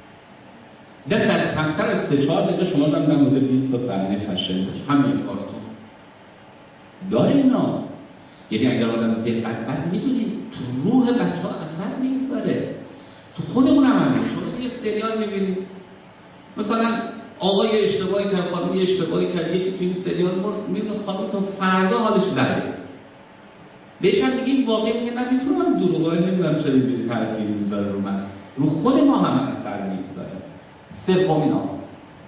در کمتر از 3-4 دقیقه شما دارم نموده 20 تا صحنه خشن همین کارتون داره اینا. یعنی اگر آدم دقت کنه میدونید تو روح بچه‌ها اثر میگذاره. تو خودمون هم همین. شما یه سریال میبینید مثلا آقای اشتباهی کرد، خانمی اشتباهی کرد، یکی تو این سریال میبینه خانم تا فردا حالش بده. بهش هم میگیم واقعا میگه من میتونم دروغه نمیدونم چرا اینجوری تاثیر میذاره رو من. رو خود ما هم اثر میگذاره. سومین آسیب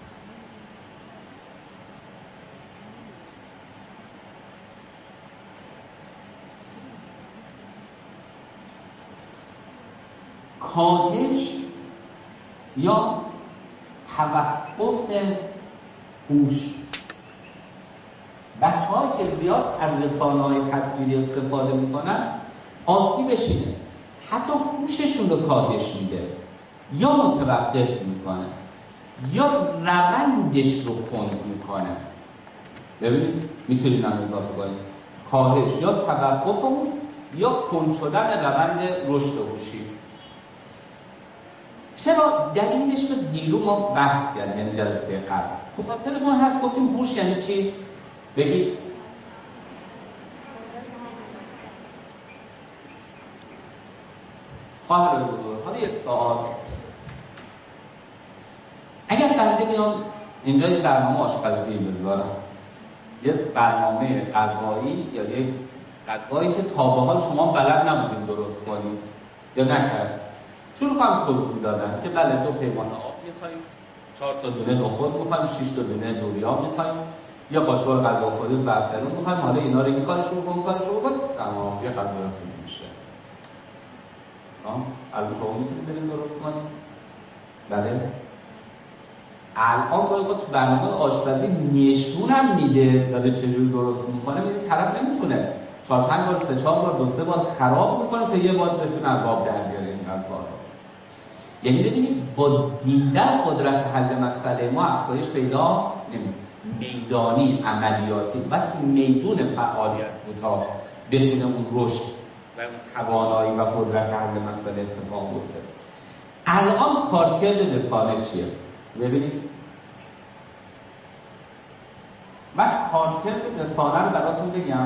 کاهش یا توقف هوش. بچه بچه‌ها که زیاد از رسانه‌های تصویری استفاده میکنن آسیبش اینه حتی هوششون رو کاهش میده یا متوقف میکنه یا روندش رو کند میکنه. ببینید میتونید هم اضافه کنید کاهش یا توقف هوش یا کند شدن روند رشد هوشی. چرا؟ دلیلش رو دیرو ما بحث کردیم، یعنی جلسه قبل. به خاطر ما هست گفتیم هوش یعنی چی؟ بگید. خواهر بزرگ، حالا یه سوال. اگر بنده بیان اینجا یه برنامه آشپزی بذارم، یه برنامه غذایی یا یه غذایی که تا به حال شما بلد نبودید درست کنید یا نکرد، شروع کنم توضیح دادن که بله 2 پیمانه آب می‌خوایم، 4 تا دونه نخود می‌خوایم، 6 تا دونه لوبیا می‌خوایم، یا قاشق غذاخوری زعفرون می‌خوایم. حالا اینا رو این کارش رو بکنیم، تمام یه غذای خوب میشه. الان شما می‌تونید بریم درست کنید. بله. الان باید تو برنامه آشپزی نشونم میده داره چجوری درست می‌کنه. میگه طرف نمی‌تونه 4-5 بار 3-4 بار 2-3 بار خراب می‌کنه تا یه بار بتونه از آب در بیاره این غذا. یعنی ببینید با دیدن قدرت حل مسئله ما افزایش پیدا نمی‌کنه. میدانی عملیاتی وقتی میدون فعالیت بود تا بتونه اون رشد و اون توانایی و قدرت حل مسئله اتفاق بیفته. الان کارکرد رسانه چیه؟ ببینید من کارکرد رسانه رو براتون بگم.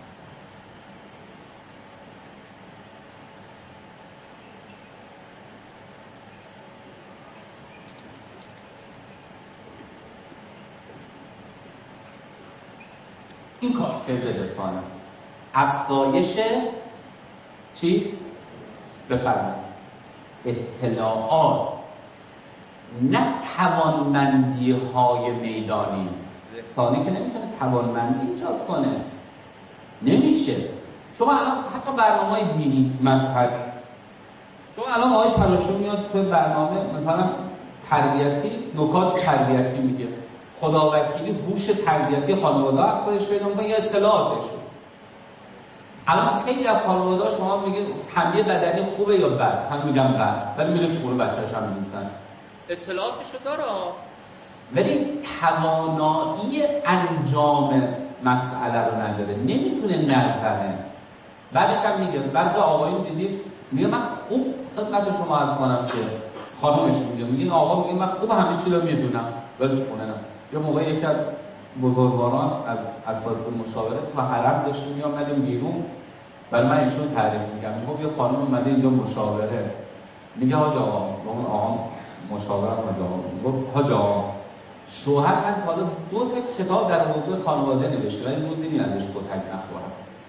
این کارکرد رسانه است. افزایش چی؟ بفرمایید اطلاعات، نه توانمندی های میدانی. رسانه که نمیتونه توانمندی ایجاد کنه، نمیشه. شما الان حتی برنامه‌های دینی مذهبی، شما الان آقای تراشو میاد تو برنامه مثلا تربیتی نکات تربیتی میگه، خداوکیلی هوش تربیتی خانواده افزایش پیدا می‌کنه یا اطلاعاتشون. الان خیلی از خانواده شما میگه تنبیه بدنی خوبه یا بد، هم میگم بد، ولی میره خونه بچه‌ش هم می‌نویسن اطلاعاتشو داره ولی توانایی انجام مسئله رو نداره، نمیتونه نظره. بعدش هم میگه بعضی آقایون دیدید میگه من خوب خدمت شما عرض کنم که خانمش میگه آقا میگه من خوب همه چی رو میدونم ولی خونه نه. یه موقع یکی از بزرگواران از اساتید مشاوره تو حرم داشتیم میامدیم بیرون، برای من ایشون تعریف میگم، میگه یه خانم اومده اینجا مشاوره، میگه حاج آقا، اون آقا مشاوره حاج آقا، میگه حاج آقا شوهر من حالا 2 تا کتاب در موضوع خانواده نوشته ولی روزی نیست ازش کتک نخورم.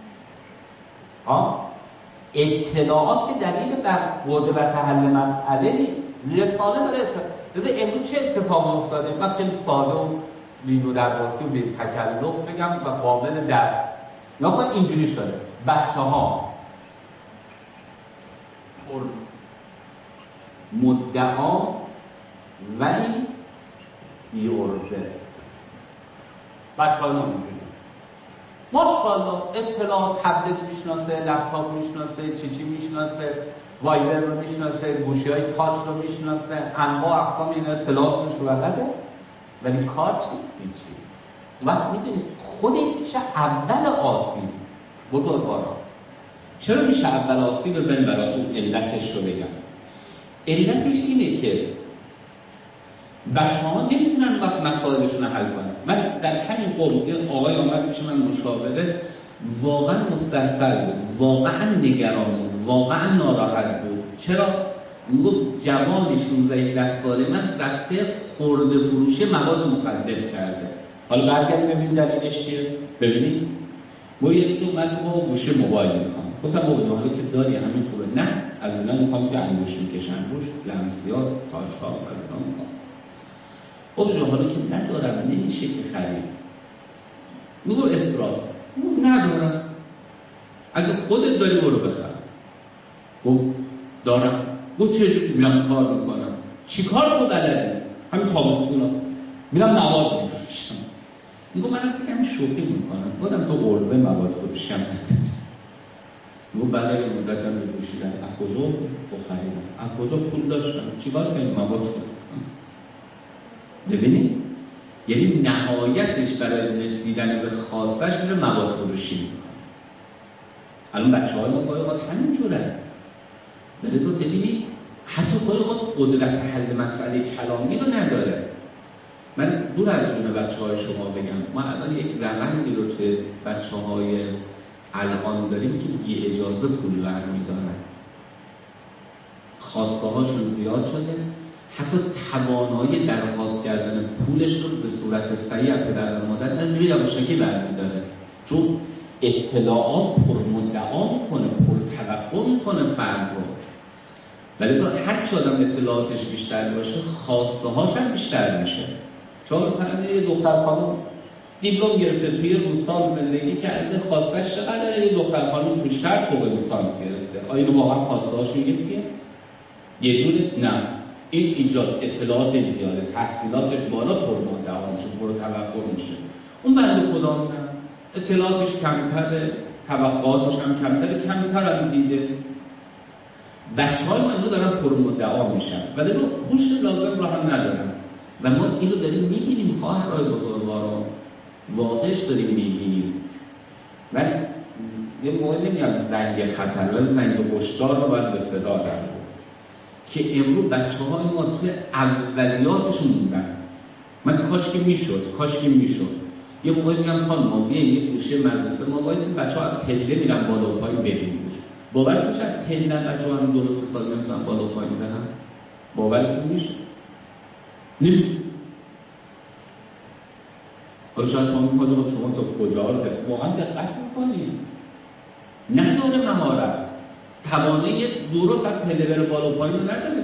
اطلاعات که دلیل بر قدرت حل مسئله رسانه داره. امروز چه اتفاقی افتاده؟ من خیلی ساده و بیرو درواسی و بی تکلف بگم و قابل درک. نگاه کن اینجوری شده بچه‌ها پر مدعا ولی بی عرضه. بچه‌ها نمی‌دونن ماشاءالله اطلاعات تبلت میشناسه، لپتاپ میشناسه، چی میشناسه، وایبر رو میشناسه، گوشی‌های تاچ رو میشناسه، انواع اقسام این اطلاعات رو بلده، ولی کار چی؟ هیچی. وقت میدونید خودی میشه اول آسیب. بزرگوارا چرا میشه اول آسیب؟ بزنید براتون علتش رو بگم. علتش اینه که بچه‌ها نمیتونن وقت مسائلشون رو حل کنن. من در همین قوم آقای آمد میشه من مشاوره واقعا مسترسل بود، واقعا نگران بود، واقعا ناراحت بود. چرا؟ میگفت جوان 16-17 ساله من رفته خرده فروشی مواد مخدر کرده. حالا برگردیم ببینیم دلیلش چیه؟ ببینید ما یه روز اومد ما گوشه موبایل میخوام، گفتم بابا حالا که داری همین خوبه، نه از اینا میخوام که انگوش میکشن روش لمسیات تاج‌ها و اینا میخوام. خب حالا که ندارم نمیشه که خرید. میگو اصرار، میگو ندارم، اگه خودت داری برو بخر. خب دارم. گفت چجوری؟ میرم کار میکنم. چی کار رو بلدی؟ همین تابستونا میرم مواد میفروشم. میگو من فکرم شوخی میکنم، گفتم تو قرضه مواد فروشی هم نداری. میگو بعد یه مدت هم بپوشیدم از کجا بخریدم، از کجا پول داشتم، چیکار کنیم مواد فروشی. ببینید یعنی نهایتش برای رسیدن به خواستش میره مواد فروشی میکنه. الان بچه‌های ما باید همینجوره. ولی تو ببینید حتی باید قدرت حل مسئله کلامی رو نداره. من دور از جون بچه‌های شما بگم، ما الان یک روندی رو توی بچه‌های الان داریم که بی اجازه پول برمی‌دارن. خواسته هاشون زیاد شده، حتی توانایی درخواست کردن پولش رو به صورت صحیح از پدر و مادر نمی‌دونه یا به شکلی برمی‌داره، چون اطلاعات پرمدعا میکنه، پرتوقع میکنه فرد رو. ولی هر چه آدم اطلاعاتش بیشتر باشه خواسته هاش هم بیشتر میشه. چون مثلا یه دختر خانم دیپلم گرفته توی روستان زندگی کرده، خواستش چقدره؟ یه دختر خانم تو شهر فوق لیسانس گرفته، آیا اینو واقعا خواسته هاش یکیه؟ یه جوره نه، این اینجاست اطلاعات زیاده، تحصیلاتش بالا، پرمدعا میشه، پرتوقع میشه. اون بنده خدا نه، اطلاعاتش کمتره، توقعاتش هم کمتر هم دیده. بچه‌های ما اینو دارن پرمدعا میشن ولی رو هوش لازم رو هم ندارن و ما اینو داریم میبینیم. خواهرای بزرگواران واقعش داریم میبینیم. ولی یه موقع نمیگم زنگ خطر، ولی زنگ هشدار رو باید به صدا در بود که امروز بچه‌های ما توی اولیاتشون موندن. من کاش که میشد یه موقع میگم خانم ما بیاین یه گوشه مدرسه ما وایسیم بچه‌ها پله میرن بالا و پایین ببینیم. باورتون میشه پله بچه‌ها هم درست حسابی نمیتونن بالا و پایین برن؟ باورتون میشه؟ نمیشه. حالا شاید شما میگید شما تا کجا رو واقعا دقت می‌کنید؟ نداره مهارت، توانایی درست از پله بره بالا و پایین رو نداره.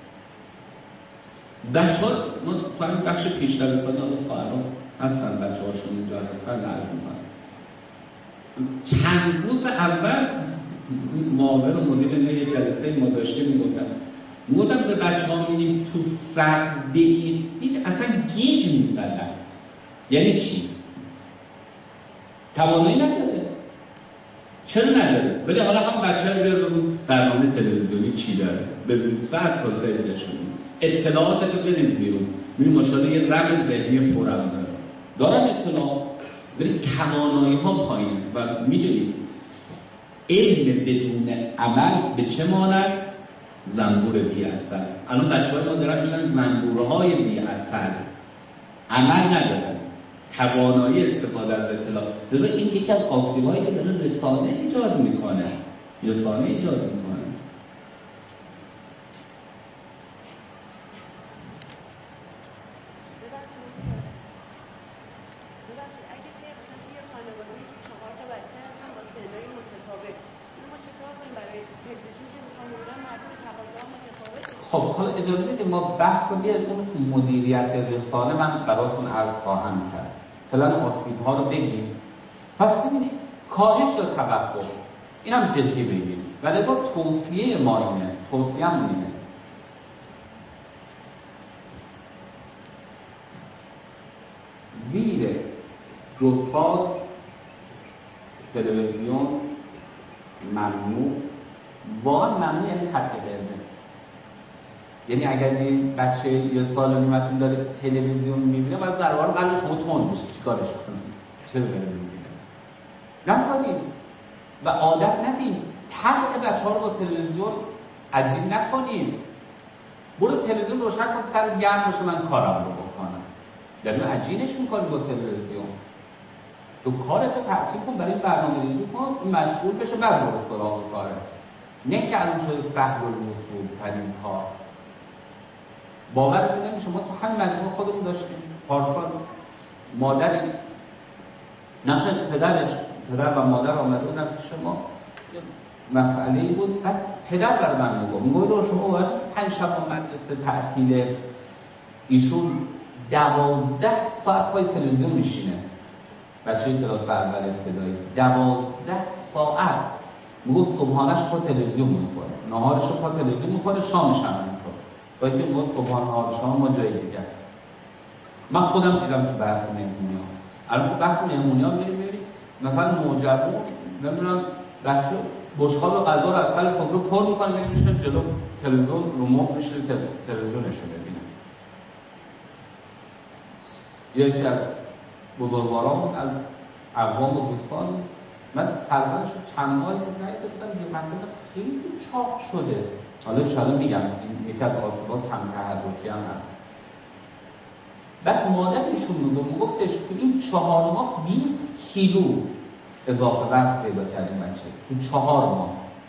بچه‌ها ما تو همین بخش پیش دبستانی خواهران هستن، بچه‌هاشون اینجا هستن، لازم چند روز اول معاون و مدیر یه جلسه ما داشتیم میگفتم به بچه‌ها میگیم تو صف بایستید اصلا گیج می‌زدن. یعنی چی؟ توانایی نداره. چرا نداره؟ ولی حالا هم بچه‌ها رو بیار بگو برنامه تلویزیونی چی داره، ببین صد تا ذهنشون اطلاعاتش رو بریز بیرون، می‌بینی ماشاءالله یه رم ذهنی پرم دارن اطلاع، ولی توانایی‌ها پایینه. و می‌دونید علم بدون عمل به چه ماند؟ زنبور بی اثر. الان بچه‌های ما دارن میشن زنبورهای بی اثر، عمل ندارن، توانایی استفاده از اطلاع. لذا این یکی از آسیب‌هایی که داره رسانه ایجاد میکنه. خب حالا اجازه بدید ما بحث رو بیاد اون تو مدیریت رسانه من براتون عرض خواهم کرد. فعلا آسیب‌ها رو بگیم. پس ببینید کاهش یا توقف اینم جدی بگیم. ولی لذا توصیه ما اینه، توصیه‌مون اینه زیر 2 سال تلویزیون ممنوع، واقعا ممنوع، یعنی خط قرمز. یعنی اگر این بچه یه سال نیمتون داره تلویزیون میبینه باید ضربان قلبش تند بشه، چیکارش کنیم؟ چرا داره میبینه؟ نسازیم و عادت ندیم. طبع بچه‌ها رو با تلویزیون عجین نکنیم. برو تلویزیون روشن کن، سر گرم باشه من کارم رو بکنم. یعنی عجینش میکنی با تلویزیون. تو کارتو تحصیل کن، برای این برنامه‌ریزی کن، مشغول بشه، بعد برو سراغ کاره. نه که الان شده سهل الوصول ترین کار. باورتون نمیشه ما تو همین مجموعه خودمون داشتیم پارسال مادری نقل پدر و مادر آمده بودن پیش ما، مسئله‌ای بود. بعد پدر بر من میگه رو شما باید 5 شب مدرسه تعطیله، ایشون 12 ساعت پای تلویزیون میشینه، بچه کلاس اول ابتدایی 12 ساعت. میگه صبحانه‌اش پا تلویزیون میخوره، نهارش رو پا تلویزیون میخوره، شامش هم میخوره. باید که صبحانه نهار شام ما جای دیگه است. من خودم دیدم تو برخی مهمونی‌ها الان وقتی مهمونی ها میریم مثلا نوجوان نمیدونم بچه بشقاب غذا رو از سر سفره پر میکنه میشه جلو تلویزیون رو مبل میشه تلویزیونش رو ببینه. یکی از بزرگواران از اقوام و دوستان من فرزندش چند ماهی ندیدم یه مطلب خیلی چاق شده. حالا چاله میگم این یکی از آسیبات کم تحرکی هم هست. بعد مادرشون میگفتش که این 4 ماه 20 کیلو اضافه وزن پیدا کردیم بچه تو 4 ماه.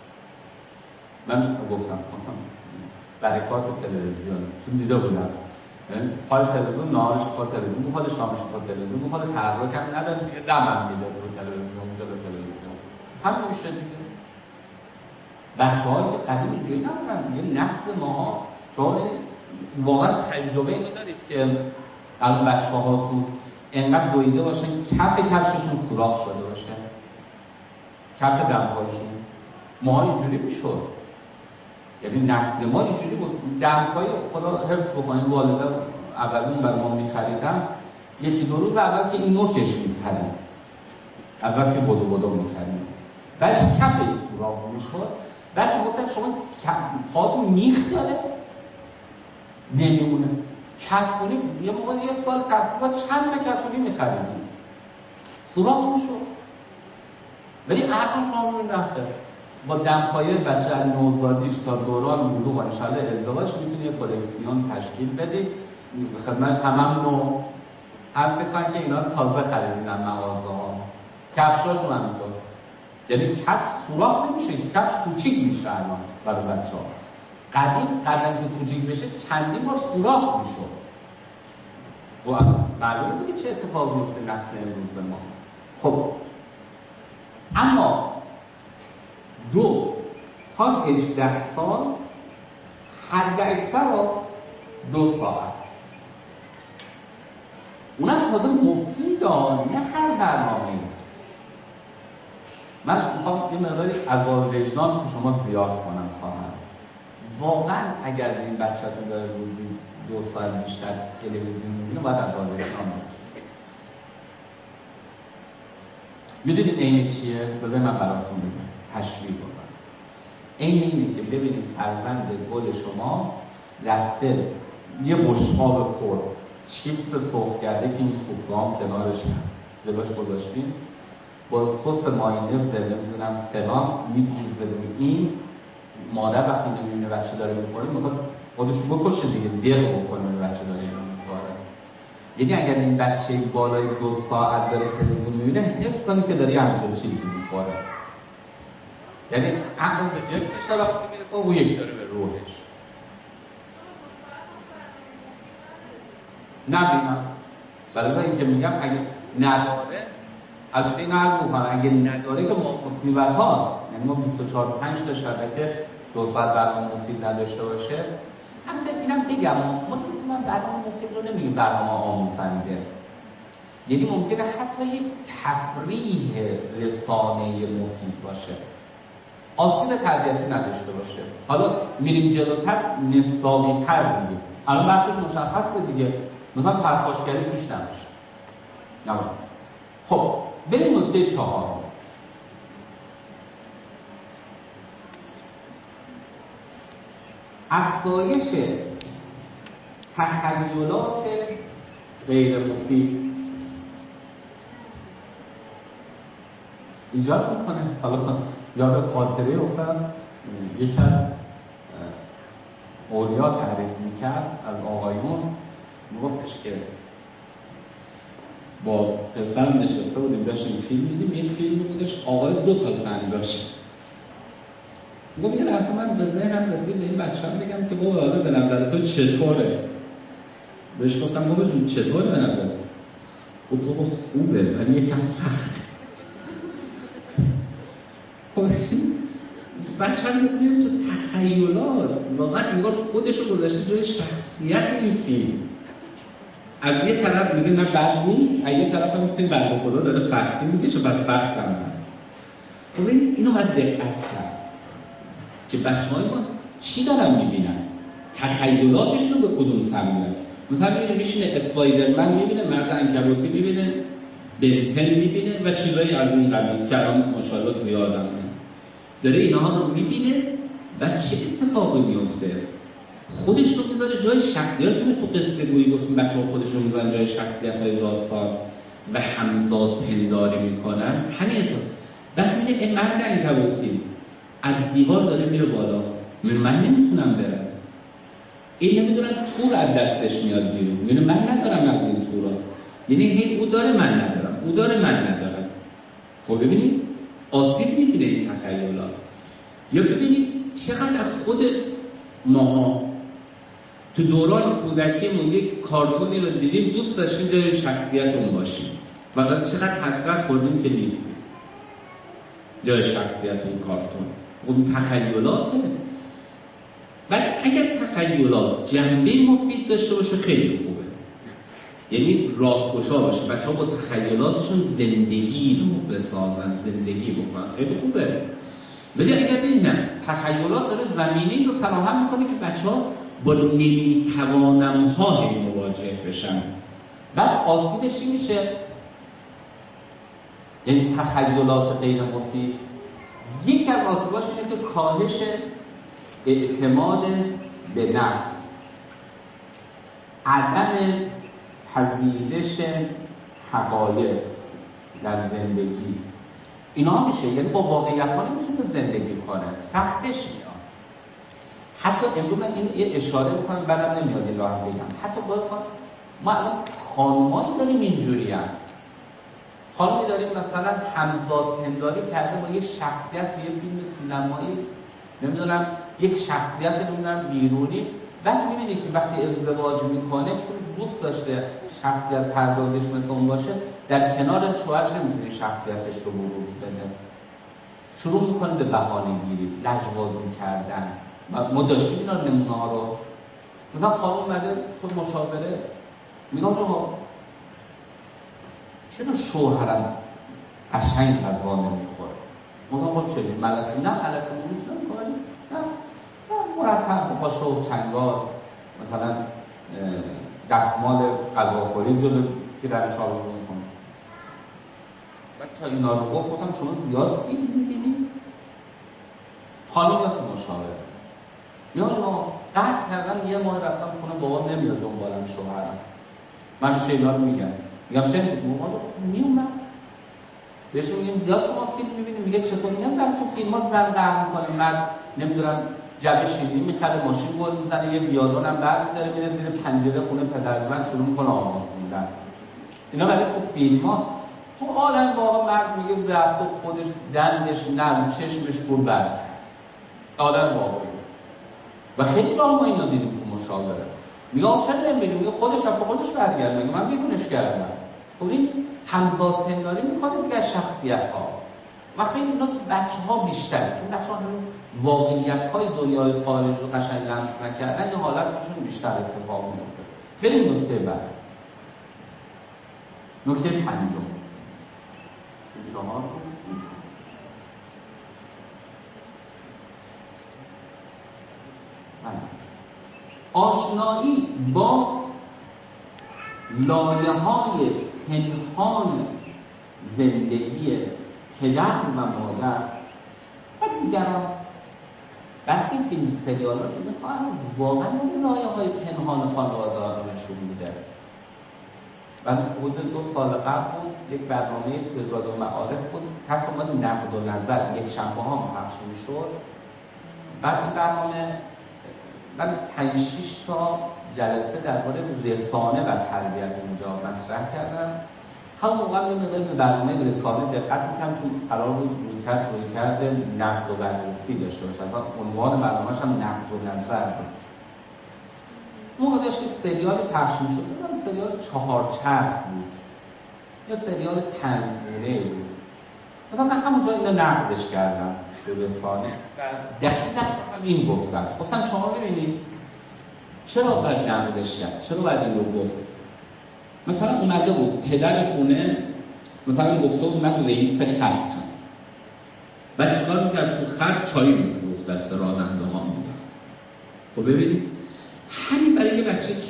من گفتم برکات تلویزیون چون دیده بودم پای تلویزیون نهارش پای تلویزیون بخواد شامش پای تلویزیون بخواد تحرک هم نداره دیگه دمم میده رو تلویزیون جلو تلویزیون همین میشه دیگه. بچه‌های قدیم اینجوری نبودن دیگه نسل ماها شما واقعا تجربه اینو دارید که الان بچه‌ها تو انقدر دویده باشن کف کفششون سوراخ شده باشه کف دمپایشون ماها اینجوری میشد یعنی نسل ما اینجوری بود. دمپایی خدا حفظ بکنیم والدن اولون برای ما میخریدن 1-2 روز اول که این نوکش میپرید اول که بدو میکردیم بعد کفش سوراخ میشد بعد گفتن شما پاتون میخ داره نمیمونه کتونی یه موقع یه سال تحصیلات چند تا کتونی میخریدیم سوراخ میشد ولی عقل شما رفته با دمپایی بچه از نوزادیش تا دوران بلوغ و انشاءالله ازدواج میتونی یه کلکسیون تشکیل بدی خدمت هممونو هم فکر کنن که اینا رو تازه خریدینن مغازه ها کفشاشون همینطور یعنی کفش سوراخ نمیشه کفش کوچیک میشه الان برای بچه ها قدیم قبل از اینکه کوچیک بشه چندین بار سوراخ میشد و معلومه دیگه چه اتفاقی میفته نسل امروز ما. خب اما 2 تا 18 سال حد اکثر 2 ساعت اونم تازه مفید نه هر برنامه. من میخوام این مقداری عذاب وجدان که شما زیاد کنم خواهم واقعا اگر این بچه‌تون داره روزی 2 ساعت بیشتر تلویزیون میبینه باید عذاب وجدان بکشید. میدونید این چیه؟ بذار من براتون بگم تشریح کنم. این اینه که ببینید فرزند گل شما رفته یه بشقاب پر چیپس سرخ کرده که این سوپلام کنارش هست جلوش گذاشتیم با سس مایونز نمیدونم فلان میپریزه روی این مادر وقتی میبینه بچه داره میخوره میخواد خودش بکشه دیگه دق بکنه بچه داره میخوره. یعنی اگر این بچه بالای 2 ساعت داره تلویزیون میبینه حس کنی که داره همچون چیزی میخوره یعنی عقل به جفتش تا وقتی میره اون یک داره به روحش نبینم برای اینکه میگم اگه نداره البته این عرض میکنم اگه نداره که مصیبت هاست یعنی ما 24-5 تا شبکه 2 ساعت برنامه مفید نداشته باشه همچنین اینم بگم ما میتونم برنامه مفید رو نمیگیم برنامه آموزنده یعنی ممکنه حتی یک تفریح رسانه مفید باشه آسیب تربیتی نداشته باشه. حالا میریم جلوتر نصابی تر میگیم الان برخی مشخصه دیگه مثلا پرخاشگری توش نباشه نباشه. خب بریم نکته 4 افزایش تخیلات غیر مفید ایجاد میکنه. حالا یاد خاطره افتادم یک از اولیا تعریف میکرد از آقایون میگفتش که با پسرم نشسته بودیم داشتیم فیلم میدیم یک فیلمی بودش آقای 2 تا زن داشت میگم یه لحظه من به ذهنم رسید به این بچه هم بگم که بابا حالا به نظر تو چطوره بهش گفتم بابا جون چطوره به نظر تو بابا خوبه ولی یکم سخت بچه هم میکنیم تو تخیلات واقعا انگار خودش رو گذاشته جای شخصیت این فیلم از یه طرف میگه نه بد نیست از یه طرف هم میگه بنده خدا داره سختی میگه چه بس سخت هم هست. خب اینو باید دقت کرد که بچه‌های ما چی دارن میبینن تخیلاتشون به کدوم سمت میرن. مثلا میشینه اسپایدرمن میبینه مرد عنکبوتی میبینه بنتن میبینه و چیزایی از این قبیل که الان ماشاءالله زیادن داره اینها رو میبینه و چه اتفاقی میفته؟ خودش رو میذاره جای شخصیتونه. تو قصه گویی گفتیم بچه ها خودش رو میذارن جای شخصیت های داستان و همزاد پنداری میکنن. همین اتفاق وقتی میده این مرد عنکبوتی از دیوار داره میره بالا، من نمیتونم برم، این نمیدونم تور از دستش میاد بیرون، میگه من ندارم از این تورا، یعنی هی او داره من ندارم، او داره من ندارم. خب ببینید آسیب میگیره این تخیلات. یا ببینید چقدر از خود ما تو دوران کودکیمون یک کارتونی رو دیدیم دوست داشتیم جای شخصیت اون باشیم و چقدر حسرت خوردیم که نیستیم جای شخصیت اون کارتون. اون تخیلاته. ولی اگر تخیلات جنبه مفید داشته باشه خیلی خوبه، یعنی راهگشا باشه، بچه‌ها با تخیلاتشون زندگی رو بسازن، زندگی بکنن، خیلی خوبه. ولی اگر این نه تخیلات داره زمینه‌ای رو فراهم میکنه که بچه‌ها با نمیتوانم‌ها مواجه بشن، بعد آسیبش چی میشه؟ یعنی تخیلات غیر مفید یکی از آسیباش اینه که کاهش اعتماد به نفس، عدم پذیرش حقایق در زندگی، اینا میشه. یعنی با واقعیت‌ها نمیتونه زندگی کنه، سختش میاد. حتی امروز من این اشاره میکنم بعدم نمیاد این راه بگم، حتی باید ما الان خانومایی داریم اینجوری هم. خانومی داریم مثلا همزاد پنداری کرده با یک شخصیت توی فیلم سینمایی، نمیدونم یک شخصیت نمیدونم بیرونی، بعد میبینی که وقتی ازدواج میکنه چون دوست داشته شخصیت پردازش مثل اون باشه، در کنار شوهرش نمیتونه شخصیتش رو بروز بده، شروع میکنه به بهانه گیری، لجبازی کردن. ما داشتیم اینا نمونه ها رو. مثلا خانم اومده تو مشاوره میگم رو چرا شوهرم قشنگ غذا نمیخوره؟ مدام چه ملکه نه ملکه موش نمیخوره، نه مرتب پاشو و چنگار مثلا دستمال غذاخوری جلو پیرنش آویزون میکنه. بعد تا اینا رو گفتم شما زیاد فیلم میبینید؟ خانم یا تو مشاوره یا قطع کردم یه ماه رفتم خونه بابا نمیاد دنبالم شوهرم، من چه اینا رو میگم چه بابا رو میومد بهشون میگیم زیاد شما فیلم میبینیم، میگه چطور؟ میگم در تو فیلم ها زن قهر میکنه، مرد نمیدونم جبه شیرینی میخره، ماشین گل میزنه، یه بیالون هم برمیداره میره زیر پنجره خونه پدرزن شروع میکنه آواز خوندن. اینا ولی تو فیلم ها تو عالم واقعا مرد میگه رفت خودش دندش نرم چشمش پول برد عالم واقعی. و خیلی جا ما اینا دیدیم تو مشاوره. میگه چرا نمیریم؟ میگه خودش رفت خودش برگرد، میگه من بیرونش کردم. خب این همزاد پنداری میکنه دیگه از شخصیت ها و خیلی اینا تو بچه ها بیشتره، چون بچه ها واقعیت های دنیای خارج رو قشنگ لمس نکردن یه حالت بهشون بیشتر اتفاق میفته. بریم نکته بعد، نکته پنجم. آشنایی با لایه‌های پنهان زندگی پدر و مادر و دیگران. وقتی فیلم سریال رو دیگه واقعا این لایه‌های پنهان خانواده‌ها رو نشون میده. من حدود 2 سال قبل بود یک برنامه تضاد و معارف بود تحت عنوان نقد و نظر، یک شنبه ها پخش میشد. بعد این برنامه من 5-6 تا جلسه درباره رسانه و تربیت اونجا مطرح کردم. همون موقع یه مقدار به برنامه رسانه دقت می‌کردم چون قرار بود رویکرد نقد و بررسی داشته باشه. اصلا عنوان برنامه‌اش هم نقد و نظر بود. موقع داشت سریال پخش می‌شد، اون سریال 4 چرخ بود یا سریال طنزگونه بود. مثلا من همونجا اینو نقدش کردم به رسانه. دقیقاً این گفتم شما ببینید چرا باید نقدش کرد؟ چرا باید این رو گفت؟ مثلا اومده بود پدر خونه مثلا گفته بود من رئیس خطم و چیکار میکرد؟ تو خط چایی میفروخت دست راننده ها میداد. خب ببینید همین برای یه بچه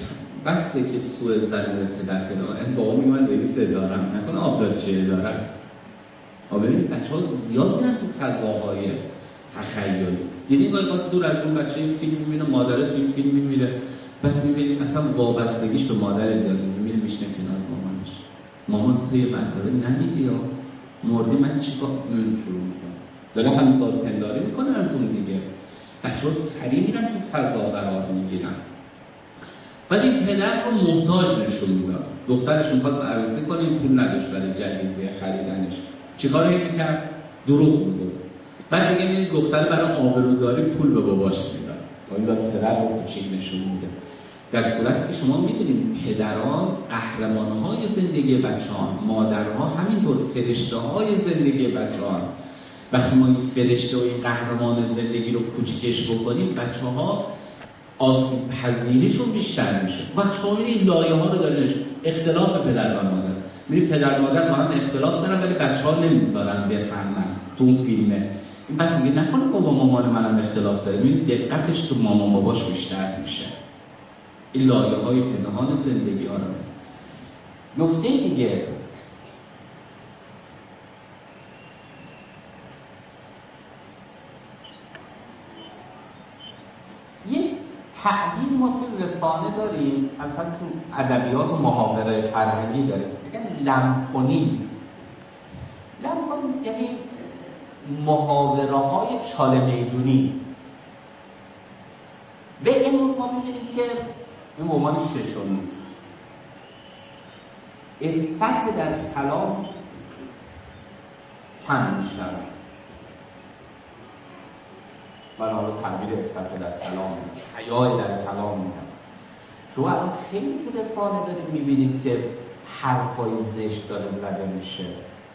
بسته که سوء زن پدر کنه بابا میگن رئیس ادارم نکنه آبدار چه اداره است. ببینید بچه‌ها زیاد میرن تو فضاهای تخیلی. دیدین گاهی دور از اون بچه فیلم میبینه مادره تو این فیلم میمیره، بعد میبینید اصلا وابستگیش به مادر زیاد میره میشنه کنار مامانش. مامان توی منطقه نمیگی یا مردی من چیکار شروع میکنم داره همین سال پنداری میکنه از اون دیگه. بچه‌ها سریع میرن تو فضا قرار میگیرن. بعد این پدر رو محتاج نشون میداد. دخترش میخواست عروسی کنه، پول نداشت برای جهیزیه خریدنش. چیکار میکرد؟ دروغ میگفت. بعد دیگه این دختر برای آبروداری پول به باباش میداد. این داره پدر رو کوچیک نشون میده. در صورتی که شما میدونید پدران قهرمان‌های زندگی بچه‌ها، مادرها همینطور فرشته‌های زندگی بچه‌ها. وقتی ما این فرشته و این قهرمان زندگی رو کوچیکش بکنیم، بچه‌ها آسیب پذیریشون بیشتر میشه. وقتی شما این لایه‌ها رو دارین اختلاف پدر و مادر، میری پدر مادر با هم اختلاف دارن ولی بچه‌ها نمیذارن بفهمن تو اون فیلمه. این بعد میگه نکنه بابا مامان منم اختلاف داره، این دقتش تو مامان باباش بیشتر میشه. این لایه‌های پنهان زندگی ها رو. نکته دیگه یه تعبیر ما تو رسانه داریم، اصلا تو ادبیات و محاوره فرهنگی داریم، میگن لمپونیزم. لمپونیزم یعنی محاوره‌های چاله میدونی. به امروز ما می‌بینیم که این عنوان ششمی عفت در کلام کم می‌شود. من حالا تعبیر عفت در کلام می‌کنم، حیای در کلام می‌کنم. شما الان خیلی تو رسانه دارید می‌بینید که حرفای زشت داره زده میشه.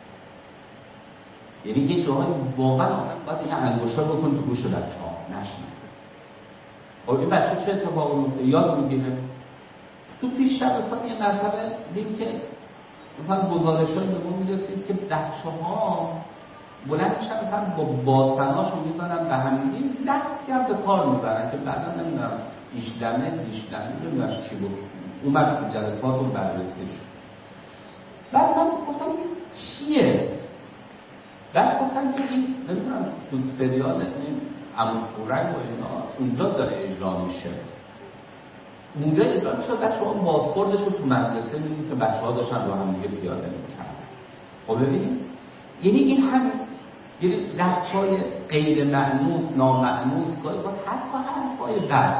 یعنی یه جاهای واقعا باید یه انگشتر بکن تو گوش بچه‌ها نشنن. این بچه چه اتفاقی میفته؟ یاد میگیره. تو پیش شبستان یه مرتبه دیدیم که مثلا گزارش‌های به ما میرسید که بچه‌ها بلند میشن مثلا با باسناشون میزنن به همدیگه، لفظی هم به کار میبرن که بعدا نمیدونم ایشلمه نمیدونم چی بود. اومد تو جلسات رو بررسی شد. بعد من گفتم چیه؟ بعد گفتن که این نمیدونم تو سریال این عمو پورنگ و اینا اونجا داره اجرا میشه. اونجا اجرا میشه. بعد شما بازخوردش رو تو مدرسه میدید که بچه‌ها داشتن رو هم دیگه پیاده می‌کردن. خب ببینید یعنی این هم یعنی لفظ‌های غیر مأنوس، نامأنوس، گاهی حرفای بد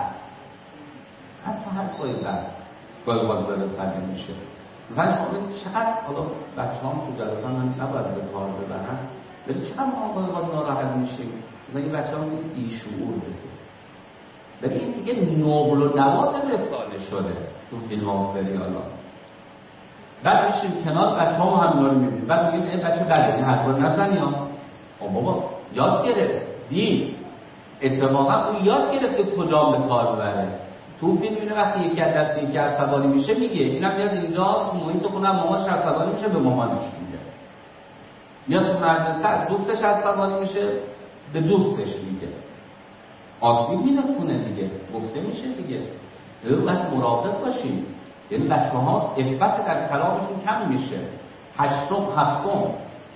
گاهی داره زده میشه. مثلا شما ببینید چقدر حالا بچه‌ها تو جلسه من نباید به کار ببرن، ولی چقدر ما ناراحت میشیم مثلا این بچه‌ها میگه بیشعور بده. ولی این دیگه نقل و نبات رسانه شده تو فیلم ها و سریال ها. بعد میشیم کنار بچه‌ها هم اینا رو میبینیم، بعد میگیم این بچه بده این حرفا رو نزن یا بابا یاد گرفت دید. اتفاقا اون یاد گرفته کجا به کار ببره. تو فیلم اینه وقتی یکی از دست یکی عصبانی میشه میگه، اینم میاد اینجا محیط خونه مامانش عصبانی میشه به مامانش میگه، میاد تو مدرسه دوستش عصبانی میشه به دوستش میگه، آسیب میرسونه دیگه، گفته میشه دیگه. باید مراقب باشیم. یعنی بچه‌ها عفت در کلامشون کم میشه. هفتم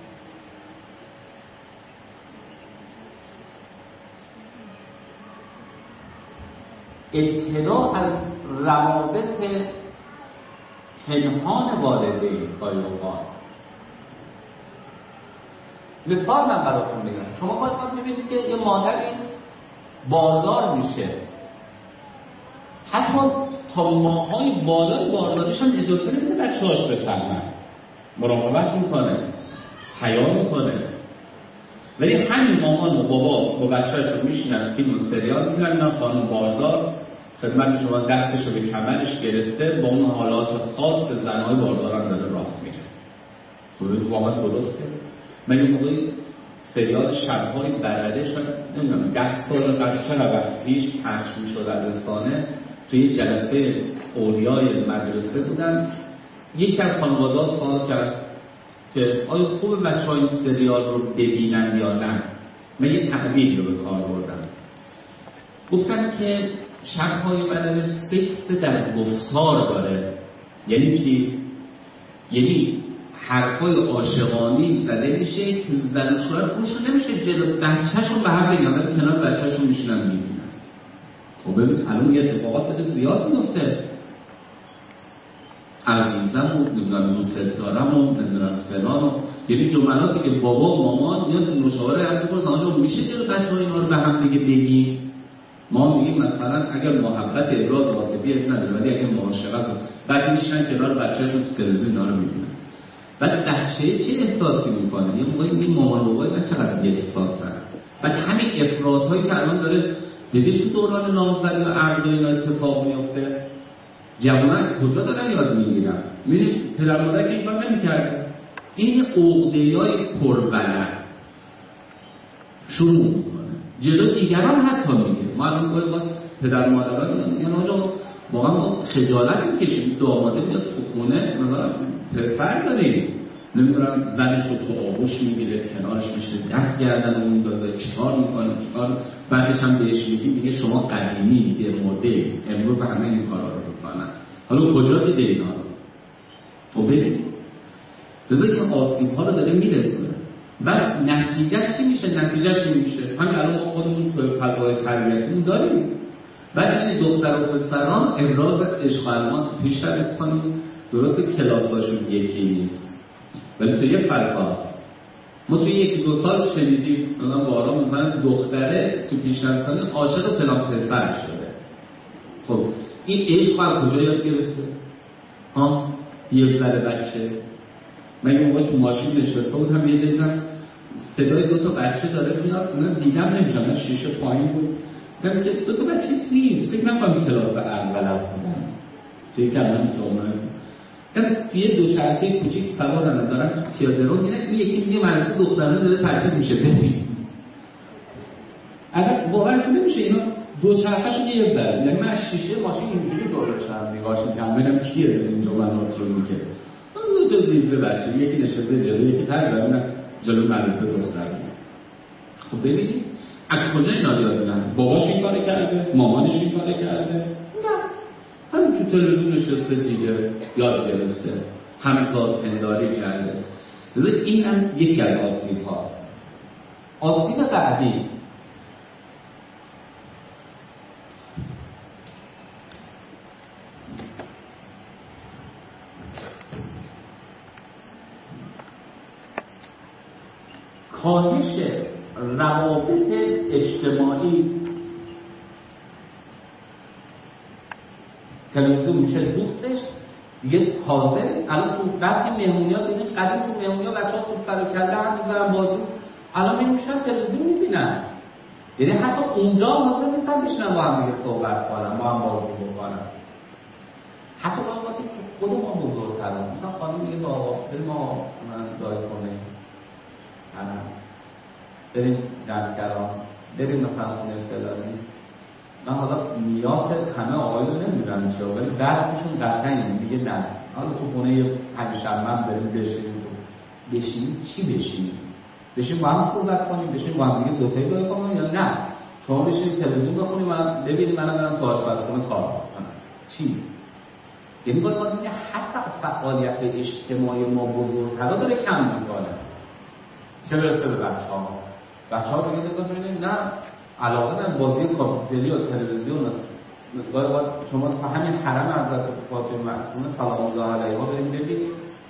اطلاع از روابط پنهان والدین گاهی اوقات. مثال من براتون بگم. شما باید ببینید که یه مادری باردار میشه، حتی تا ماهای بالای بارداریش هم اجازه نمیده بچه‌هاش بفهمن، مراقبت میکنه، حیا میکنه. ولی همین مامان و بابا با بچه‌هاشون میشینن فیلم و سریال میبینن، نه خانم باردار خدمت شما دستش رو به کمرش گرفته با اون حالات خاص زنهای بارداران داره راه میره. تو واقعا درسته. من یه موقعی سریال شب‌های برره شد نمیدونم 10 سال قبل چند وقت پیش پخش میشد در رسانه، توی جلسه اولیای مدرسه بودن. یکی از خانواده‌ها سوال کرد که آیا خوبه بچه‌ها این سریال رو ببینن یا نه. من یه تعبیری رو به کار بردم، گفتن که شب‌های بدن سکس در گفتار داره. یعنی چی؟ یعنی حرفای عاشقانه زده میشه که زن و شوهر گوش نمیشه، جلو بچه‌شون به هم بگن، ولی کنار بچه‌شون میشینن میبینن. خب ببین الان یه اتفاقات زیاد میفته، عزیزم و نمیدونم دوست دارم و نمیدونم فلان و یعنی جملاتی که بابا و مامان میاد مشاوره هم میکنه آنجا میشه جلو بچه‌ها اینا رو به هم دیگه بگیم. ما میگیم مثلا اگر محبت ابراز عاطفی نداره ولی اگر معاشقت بعد میشن کنار بچه‌شون تو تلویزیون اینا رو میبینن، بعد بچه چه احساسی میکنه؟ یه موقعی میگیم مامان و بابا من چقدر یه احساس دارن. بعد همین افرادهایی که الان داره دیدید تو دوران نامزدی و عقد اینا اتفاق میفته، جوانان کجا دارن یاد میگیرن؟ میبینید پدر مادر که این کار نمی‌کرده، این عقده‌های پربلند شروع میکنه جلو دیگران حتی میگه. ما الان باید پدر مادران میگن آقا واقعا ما خجالت میکشیم، داماده میاد تو خونه مثلا پسر داریم نمیدونم زنش رو تو آغوش میگیره کنارش میشه دست گردن رو میندازه چیکار میکنه بعدش هم بهش میگه شما قدیمی دیگه مرده، امروز همه این کارا رو میکنن. حالا کجا دیده اینا رو؟ خب ببینید بذار این آسیب ها رو داره میرسونه. بعد نتیجهش چی میشه؟ نتیجهش میشه همین الان ما خودمون تو فضای تربیتیمون داریم. بعد این دختر و پسران ابراز عشق ما پیش رویست کنیم، درست کلاساشون یکی نیست ولی تو یه فضا ما توی یکی دو سال شنیدیم مثلا بارا مثلا دختره تو پیشرفت‌سازی عاشق فلان پسر شده. خب این عشق از کجا یاد گرفته؟ یه ذره بچه من یه موقع تو ماشین نشسته بودم یه دیدم صدای دو تا بچه داره میاد، من دیدم نمیشم، من شیشه پایین بود من که دو تا بچه نیست، فکر نکنم کلاس اول بودن توی کلمه دومه یه دوچرخه کوچیک سوارن دارن تو پیاده رو میرن، این یکی میگه مدرسه دخترانه داره تعطیل میشه بدین. اگر باور نمیشه اینا دوچرخه‌شون یه ذره، یعنی من از شیشه ماشین اینجوری دورشم نگاهش می‌کنم ببینم کیه این جملات رو میگه. اون دو تا دیزه بچه یکی نشسته جلوی یکی تقریبا جلوی مدرسه دخترانه. خب ببینید از کجا اینا یاد میدن؟ باباش این کارو کرده، مامانش این کارو کرده؟ همین تو تلویزیون نشسته دیگه یاد گرفته، همزاد پنداری کرده. این هم یکی از آسیب هاست. آسیب بعدی کاهش روابط اجتماعی. تلویزیون میشه دوستش دیگه تازه. الان تو وقتی مهمونی‌ها دیدین قدیم تو مهمونی‌ها بچه‌ها تو سر و کله هم می‌ذارن بازی، الان میشن تلویزیون می‌بینن. یعنی حتی اونجا حاضر نیستن بشینن با هم دیگه صحبت کنن، با هم بازی بکنن. حتی وقتی خود ما بزرگتران مثلا خانم میگه بابا بریم ما دای کنه، بریم جمع‌گران، بریم مثلا خونه فلانی. من حالا نیات همه آقایون نمیدونم چه ولی بعضیشون قطعا اینه میگه نه حالا تو خونه پنجشنبه بریم بشینیم چی بشینیم با هم صحبت کنیم، بشینیم با هم دیگه دوتایی دای کنیم یا نه شما بشینید تلویزیون بخونیم من ببینیم منم برم تو آشپزخونه کار کنم چی؟ یعنی باید میگه حتی فعالیت اجتماعی ما بزرگترا داره کم میکنه. چه برسه به بچه‌ها بگید نه علاقه من بازی کامپیوتری و تلویزیون باید شما تو همین حرم حضرت فاطمه معصومه سلام الله علیها بریم ببینید،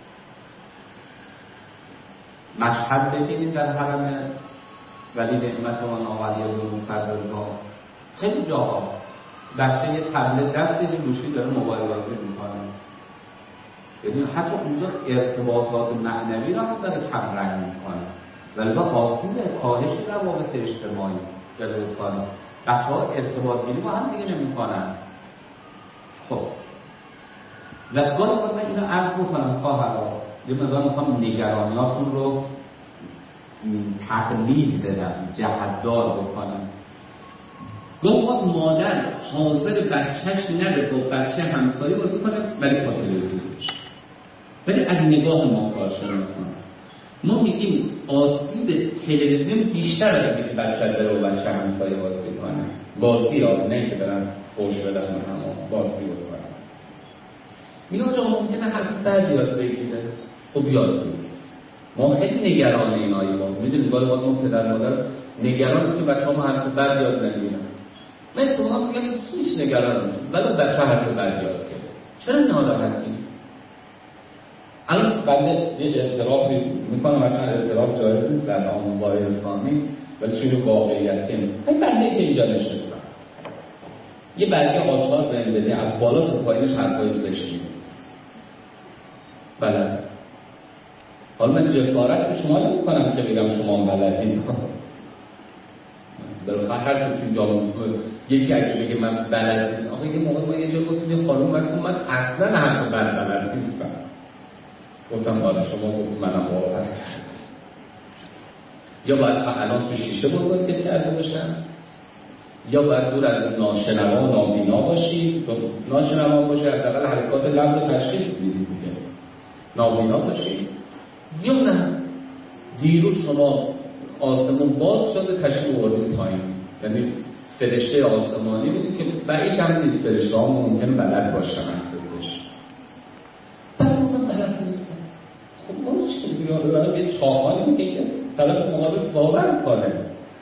مشهد ببینید در حرم ولی نعمت و ناولی و صدرالله. خیلی جاها بچه یه تبلت دستش روشی داره موبایل بازی میکنه، یعنی حتی اونجا ارتباطات معنوی را هم داره کم رنگ میکنه ولی با آسیب کاهش روابط اجتماعی به دوستانی بچه‌ها ارتباط گیری با هم دیگه نمی‌کنن. خب و گاهی وقتا اینو عرض بکنم خواهرها یه مقدار میخوام نگرانیاتون رو تقلیل بدم، جهت‌دار بکنم. گاهی وقت مادر حاضر بچهش نره با بچه همسایه بازی کنه ولی با تلویزیون بشه. ولی از نگاه ما کارشناسان ما میگیم آسیب تلویزیون بیشتر از اینکه بچه داره و بچه همسایه بازی کنه. بازی ها نه که برن خوش بدن به هم بازی بکنن. اینا جا ممکنه حرف بد یاد بگیره. خب یاد بگیره. ما خیلی نگران این آیه میدونیم باید ما پدر مادر نگران که بچه ما حرف بد یاد نگیرن. من تو ما میگم هیچ نگران نیست ولی بچه حرف بد یاد کرده. چرا ناراحتی؟ الان بنده یه اعترافی میکنم، اصلا اعتراف جایز نیست در آموزهای اسلامی ولی چون واقعیتی این بنده که اینجا نشستم یه برگه آچار بهم بده از بالا تا پایینش حرفای زشتی نیست. بله حالا من جسارت به شما نمیکنم که بگم شما بلدین. بالاخره هر تو جامعه یکی اگه بگه من بلد نیستم، آخه یه موقع ما یه جا گفتیم یه خانم وقتی من اصلا حرف بلد نیستم. گفتم حالا شما گفت منم باور کردم. یا باید الان تو شیشه بزرگت کرده باشن یا باید دور از ناشنوا و نابینا باشی. ناشنوا باشی حداقل حرکات لب رو تشخیص میدی دیگه. نابینا باشی یا نه دیروز شما آسمون باز شده تشریف آوردید پایین، یعنی فرشته آسمانی بودید که بعید هم نیست فرشته ها ممکن بلد باشن حرفش. من بلد نیستم. خب اون چی دیگه یه چاقالی میگه که طرف مقابل باور کنه.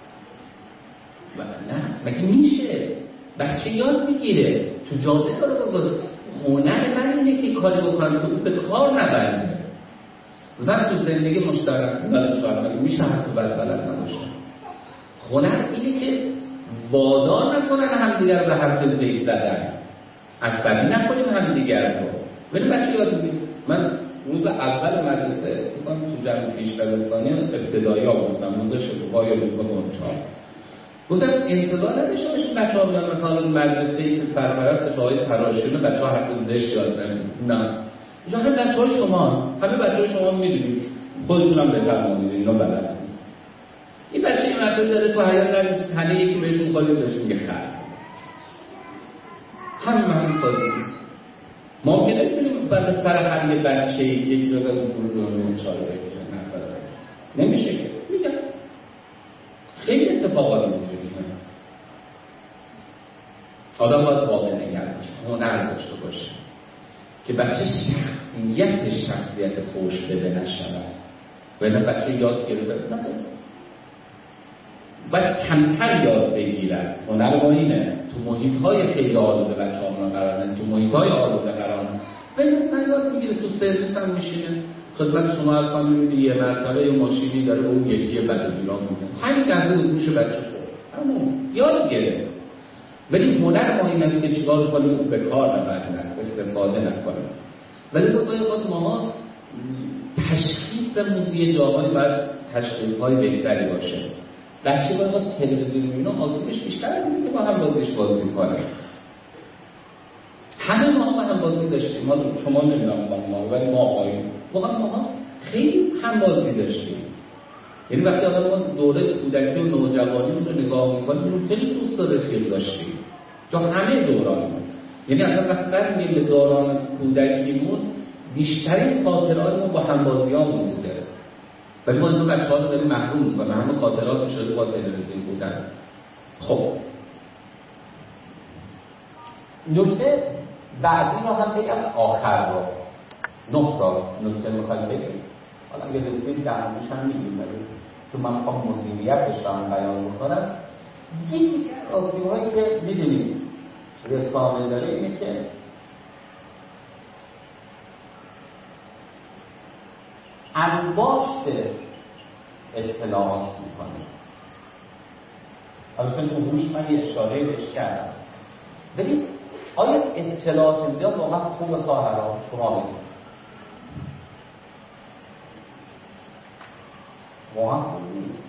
نه مگه میشه؟ بچه یاد میگیره تو جاده داره بزرگ. هنر من اینه که کاری بکنم تو به کار نبرده. مثلا تو زندگی مشترک میشه حتی بلد نباشه. هنر اینه که وادار نکنن همدیگر به حرف زیست زدن، عصبی نکنیم همدیگر رو. ولی بچه یاد میگیره. من روز اول مدرسه تو جمع پیش‌دبستانی ابتدایی ها بودم، روز شکوفا یا روز قنچا گفتم انتظار نداشته باشید بچه‌ها بیان مثلا مدرسه‌ای که سرپرستش آقای تراشیونه بچه‌ها حرف زشت یاد نمیدن. نه اینجا همه بچه‌های شما، همه بچه‌های شما میدونید، خودتونم بهتر میدونید، اینا بلد نیست. این بچه این مرتبه داره تو حیاط نمیشه تنه یکی بهش می‌خواد بهش میگه خر. همین سازی ممکنه ببینیم بعد سر هر یه بچه یک جا از اون دورون اشاره بکنه مثلا نمیشه که میگم خیلی اتفاقات میفته. آدم باید واقع نگر باشه، هنر داشته باشه که بچه شخصیت فوش بده نشود و اینا بچه یاد گرفته نداره باید کمتر یاد بگیرد. هنر ما اینه تو محیط‌های خیلی آلوده بچه ها قرار نه، تو محیط‌های آلوده قرار نه ولی من یاد میگیره. تو سرویس هم میشینه خدمت شما الان میبینی یه مرتبه یه ماشینی داره اون یکی بد بیران میده همین از اون گوش بچه خورد اما یاد گرفت. ولی هنر ما این است که چیکار کنیم به کار نبریم، استفاده نکنیم. ولی تو باید ما تشخیصمون یه جاهایی باید تشخیص‌های بهتری باشه. بچه باید تلویزیون اینا آسیبش بیشتر از اینه که با هم بازیش بازی کنه. همه ما هم بازی داشتیم. ما شما نمیدونم ما ولی ما آقایون واقعا ما خیلی هم بازی داشتیم. یعنی وقتی آدم ما دوره کودکی و نوجوانی رو نگاه می‌کنیم خیلی دوست داره رفیق داشتیم. تا همه دوران. یعنی اصلا وقتی برمیگیم به دوران کودکیمون بیشترین خاطرات ما با همبازیامون بوده. ولی ما این بچه‌ها رو داریم محروم می‌کنیم. همه خاطرات شده با تلویزیون بودن. خب نکته بعدی رو هم بگم آخر رو. نکته می‌خوایم بگیم. حالا یه رسیدی درمونش هم میگیم ولی تو من می‌خوام مدیریتش رو بیان بکنم. یکی از آسیب‌هایی که می‌دونیم رسانه داره اینه که انباشت اطلاعات می‌کنه. البته تو هوش من یه اشاره بهش کردم. ولی آیا اطلاعات زیاد واقعا خوبه خواهرها؟ شما بگید. واقعا خوب نیست.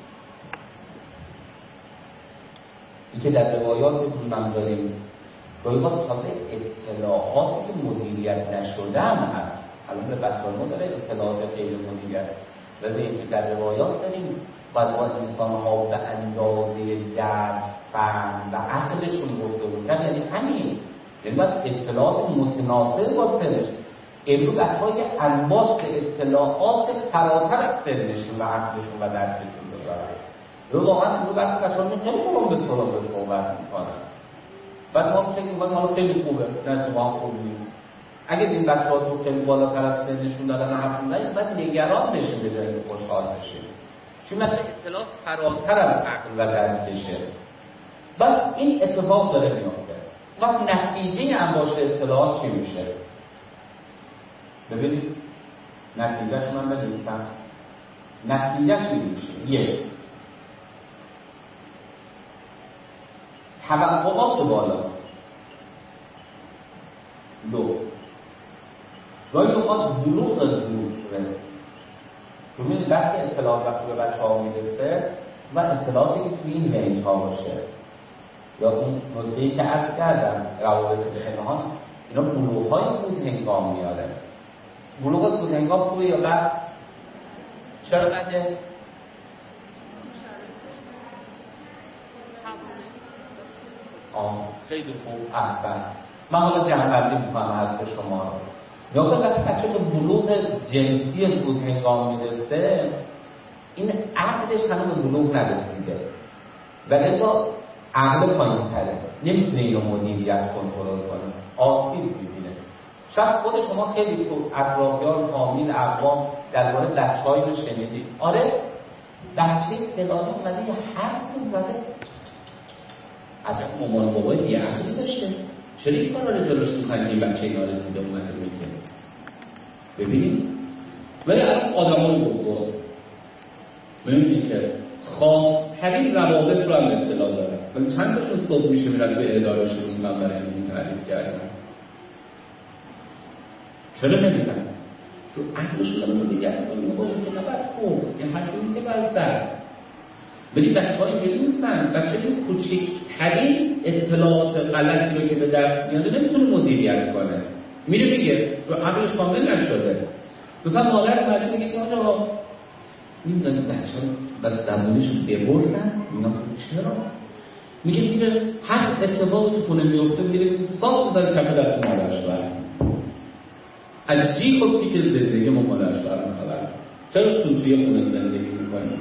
این که در روایات هم داریم روایات تازه اطلاعاتی که مدیریت نشده هم هست. الان به بطرانو داره اطلاعات غیر مدیریت ولی اینکه در روایات داریم باید انسان ها به اندازه درک فهم و عقلشون گفتگو کرد. یعنی همین یعنی باید اطلاعات متناسب با سنش. امروز بچه‌ها که انباشت اطلاعات فراتر از سنشون و عقلشون و درکشون داره. رو واقعا امروز بچه‌ها خیلی به صحبت میکنن. بعد ما فکر می‌کنیم حالا خیلی خوبه، نه تو هم خوب نیست. اگه این بچه‌ها تو خیلی بالاتر از سنشون دارن حرف می‌زنن، بعد نگران بشیم به جای اینکه خوشحال بشیم. چون مثلا اطلاعات فراتر از عقل و درکشه. بعد این اتفاق داره میفته. وقت نتیجه انباشت اطلاعات چی میشه؟ ببینید نتیجهش من بنویسم. نتیجهش این میشه: یک، توقعات بالا. دو، گاهی اوقات بلوغ زود رسید. چون میدید وقتی اطلاعات وقتی به بچه ها میرسه و اطلاعاتی که توی این رنج ها باشه یا اون نکته‌ای که عرض کردم روابط پنهان، اینا بلوغ های زود هنگام میاره. بلوغ زود هنگام خوبه یا بد؟ چرا بده؟ خیلی خوب، احسن. من حالا جمع‌بندی میکنم حرف شما رو. یا که وقتی بچه به بلوغ جنسی زود هنگام میرسه، این عقلش هنوز به بلوغ نرسیده و لذا عقل پایین تره، نمیتونه اینو مدیریت کنترل کنه، آسیب میبینه. شاید خود شما خیلی تو اطرافیان فامیل اقوام درباره بچه‌هایی رو شنیدید. آره بچه فلانی اومده یه حرف زده، عجب مامان بابای بی‌عقلی داشته، چرا این کارا رو جلوش می‌کنه این بچه اینا رو دیده اومده میگه. ببینید ولی الان آدم‌ها رو بزرگ ببینید که خاص‌ترین روابط رو هم اطلاع داره. ولی چند تاشون صبح میشه میرن به اداره شروع من برای این تعریف کردم. چرا نمیدن؟ چون عقلشون رو مدیریت کنه. باشه که نباید خوب یه حرفی که برزد. ولی بچه‌ها اینجوری نیستن. بچه این کوچکترین اطلاعات غلطی رو که به دست میاره نمیتونه مدیریت کنه. میره میگه تو عقلش کامل نشده. مثلا مادر بچه میگه که آقا میدونی بچه‌ها بس زبونشو ببردن اینا چرا؟ میگه هر اتفاقی تو خونه میفته میره صاف بذاره کف دست مادرش برم. از جی خود که زندگی ما مادرش برم خبر. چرا چون توی خونه زندگی میکنی؟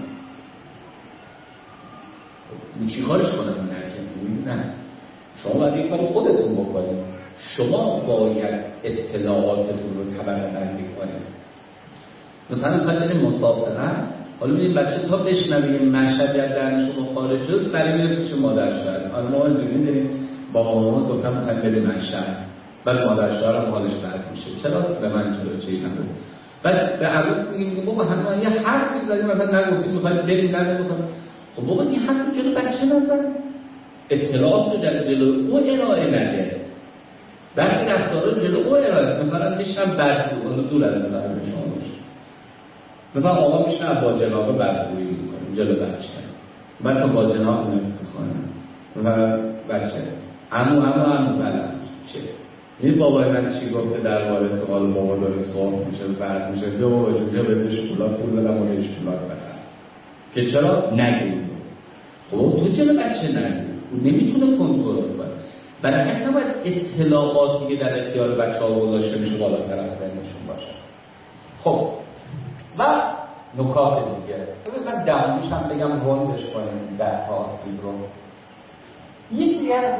چی کارش کنم اون نرکن؟ نه شما باید این کار خودتون بکنید. شما باید اطلاعاتتون رو طبقه بندی کنید. مثلا باید بریم مسابقه، حالا میدید بچه تا بشنوه یه مشهدی از درنشون رو خارج شد سری میره پیش مادر شوهر. حالا ما اینجوری میدونیم بابا مامان گفتم میخوایم بریم مشهد، بعد مادر شوهر هم حالش بد میشه. چرا به من چرا چی نگو؟ بعد به عروس میگیم بابا همه یه حرف میزنیم مثلا نگفتیم میخوایم بریم نگفتیم. خب بابا این حرف جلو بچه نزن، اطلاعات رو در جلو او ارائه نده. وقتی رفتارا جلو او ارائه مثلا میشم بدگو دور از نظر شما باشه. مثلا آقا میشن با جناب بدگویی میکنه جلو بچه، بعد با جناب نمیتونه و بچه عمو بلند چه این بابای من چی گفته درباره تو؟ حالا بابا داره صحبت میشه بعد میشه بابا بیا به شکلات پول بدم و یه شکلات بخر که چرا نگیم. خب تو چرا بچه نگیم؟ اون نمیتونه کنترل کنه. برای همین نباید اطلاعاتی که در اختیار بچه‌ها گذاشته میشه بالاتر از سنشون باشه. خب و نکات دیگه ببین من دمونیش هم بگم روندش کنیم در آسیب رو. یکی از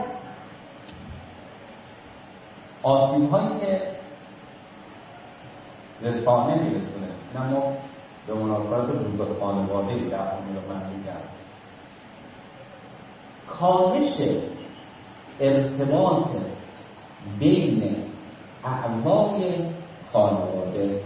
آسیب هایی که رسانه میرسونه این ما به مناسبت روز خانواده در همین رو من میگم، کاهش ارتباط بین اعضای خانواده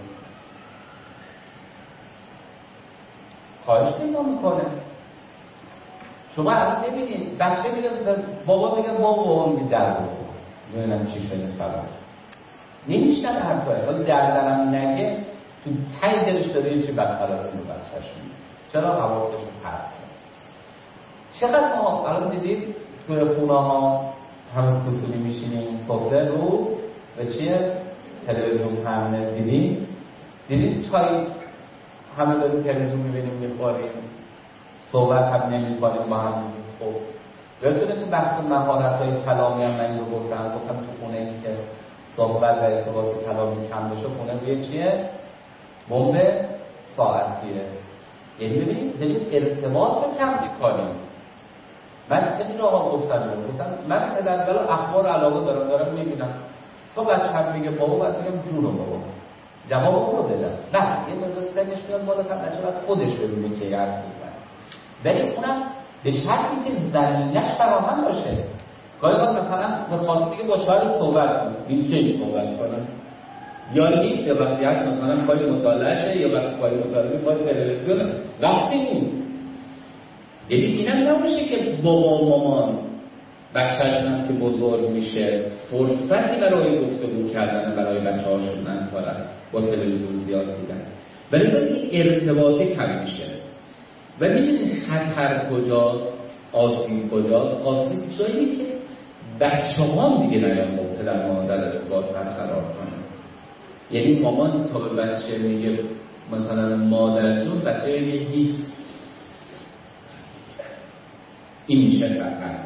کاهش پیدا میکنه. شما الان ببینید بچه میگه بابا میگه بابا میگه در بابا ببینم چی شده خبر نمیشنه حرفای ولی درم نگه تو ته دلش داره یه چی بدتر از اون بچه‌ش میگه. چرا حواسش پرت کنه؟ چقدر ما الان دیدید توی خونه ها همه ستونی میشینیم سفره رو و چیه تلویزیون هم دیدید چای همه داریم تلویزیون میبینیم میخوریم صحبت هم نمی‌کنیم با هم. خب یادتونه تو بحث مهارت‌های کلامی هم من اینو گفتم تو خونه این که صحبت و ارتباط کلامی کم بشه خونه روی چیه؟ بمب ساعتیه. یعنی ببینید ارتباط رو کم می‌کنیم. من این رو آقا گفتم من در بلا اخبار علاقه دارم میبینم تو بچه هم میگه بابا باید میگم جونو بابا جواب اون رو بدم نه یه مدرسه سنش میاد بالاتر نشه باید خودش ببینه که حرف میزنه ولی اونم به شرطی که زمینش فراهم باشه. گاهی مثلا به خانم میگه با شوهرش صحبت کن این کی صحبت کنه یا نیست یا وقتی هست مثلا پای مطالعهشه یا وقتی پای مطالعه پای تلویزیون وقتی نیست. یعنی اینم نمیشه که بابا مامان بچه‌ش هم که بزرگ میشه فرصتی برای گفتگو کردن برای بچه‌هاشون نذارن با تلویزیون زیاد دیدن ولی این ارتباطی کم میشه و میدونید خطر کجاست آسیب کجاست آسیب جایی که بچه‌ها دیگه نیان با پدر مادر ارتباط برقرار کنن. یعنی مامان تا به بچه میگه مثلا مادر جون بچه میگه هیس این میشه خطر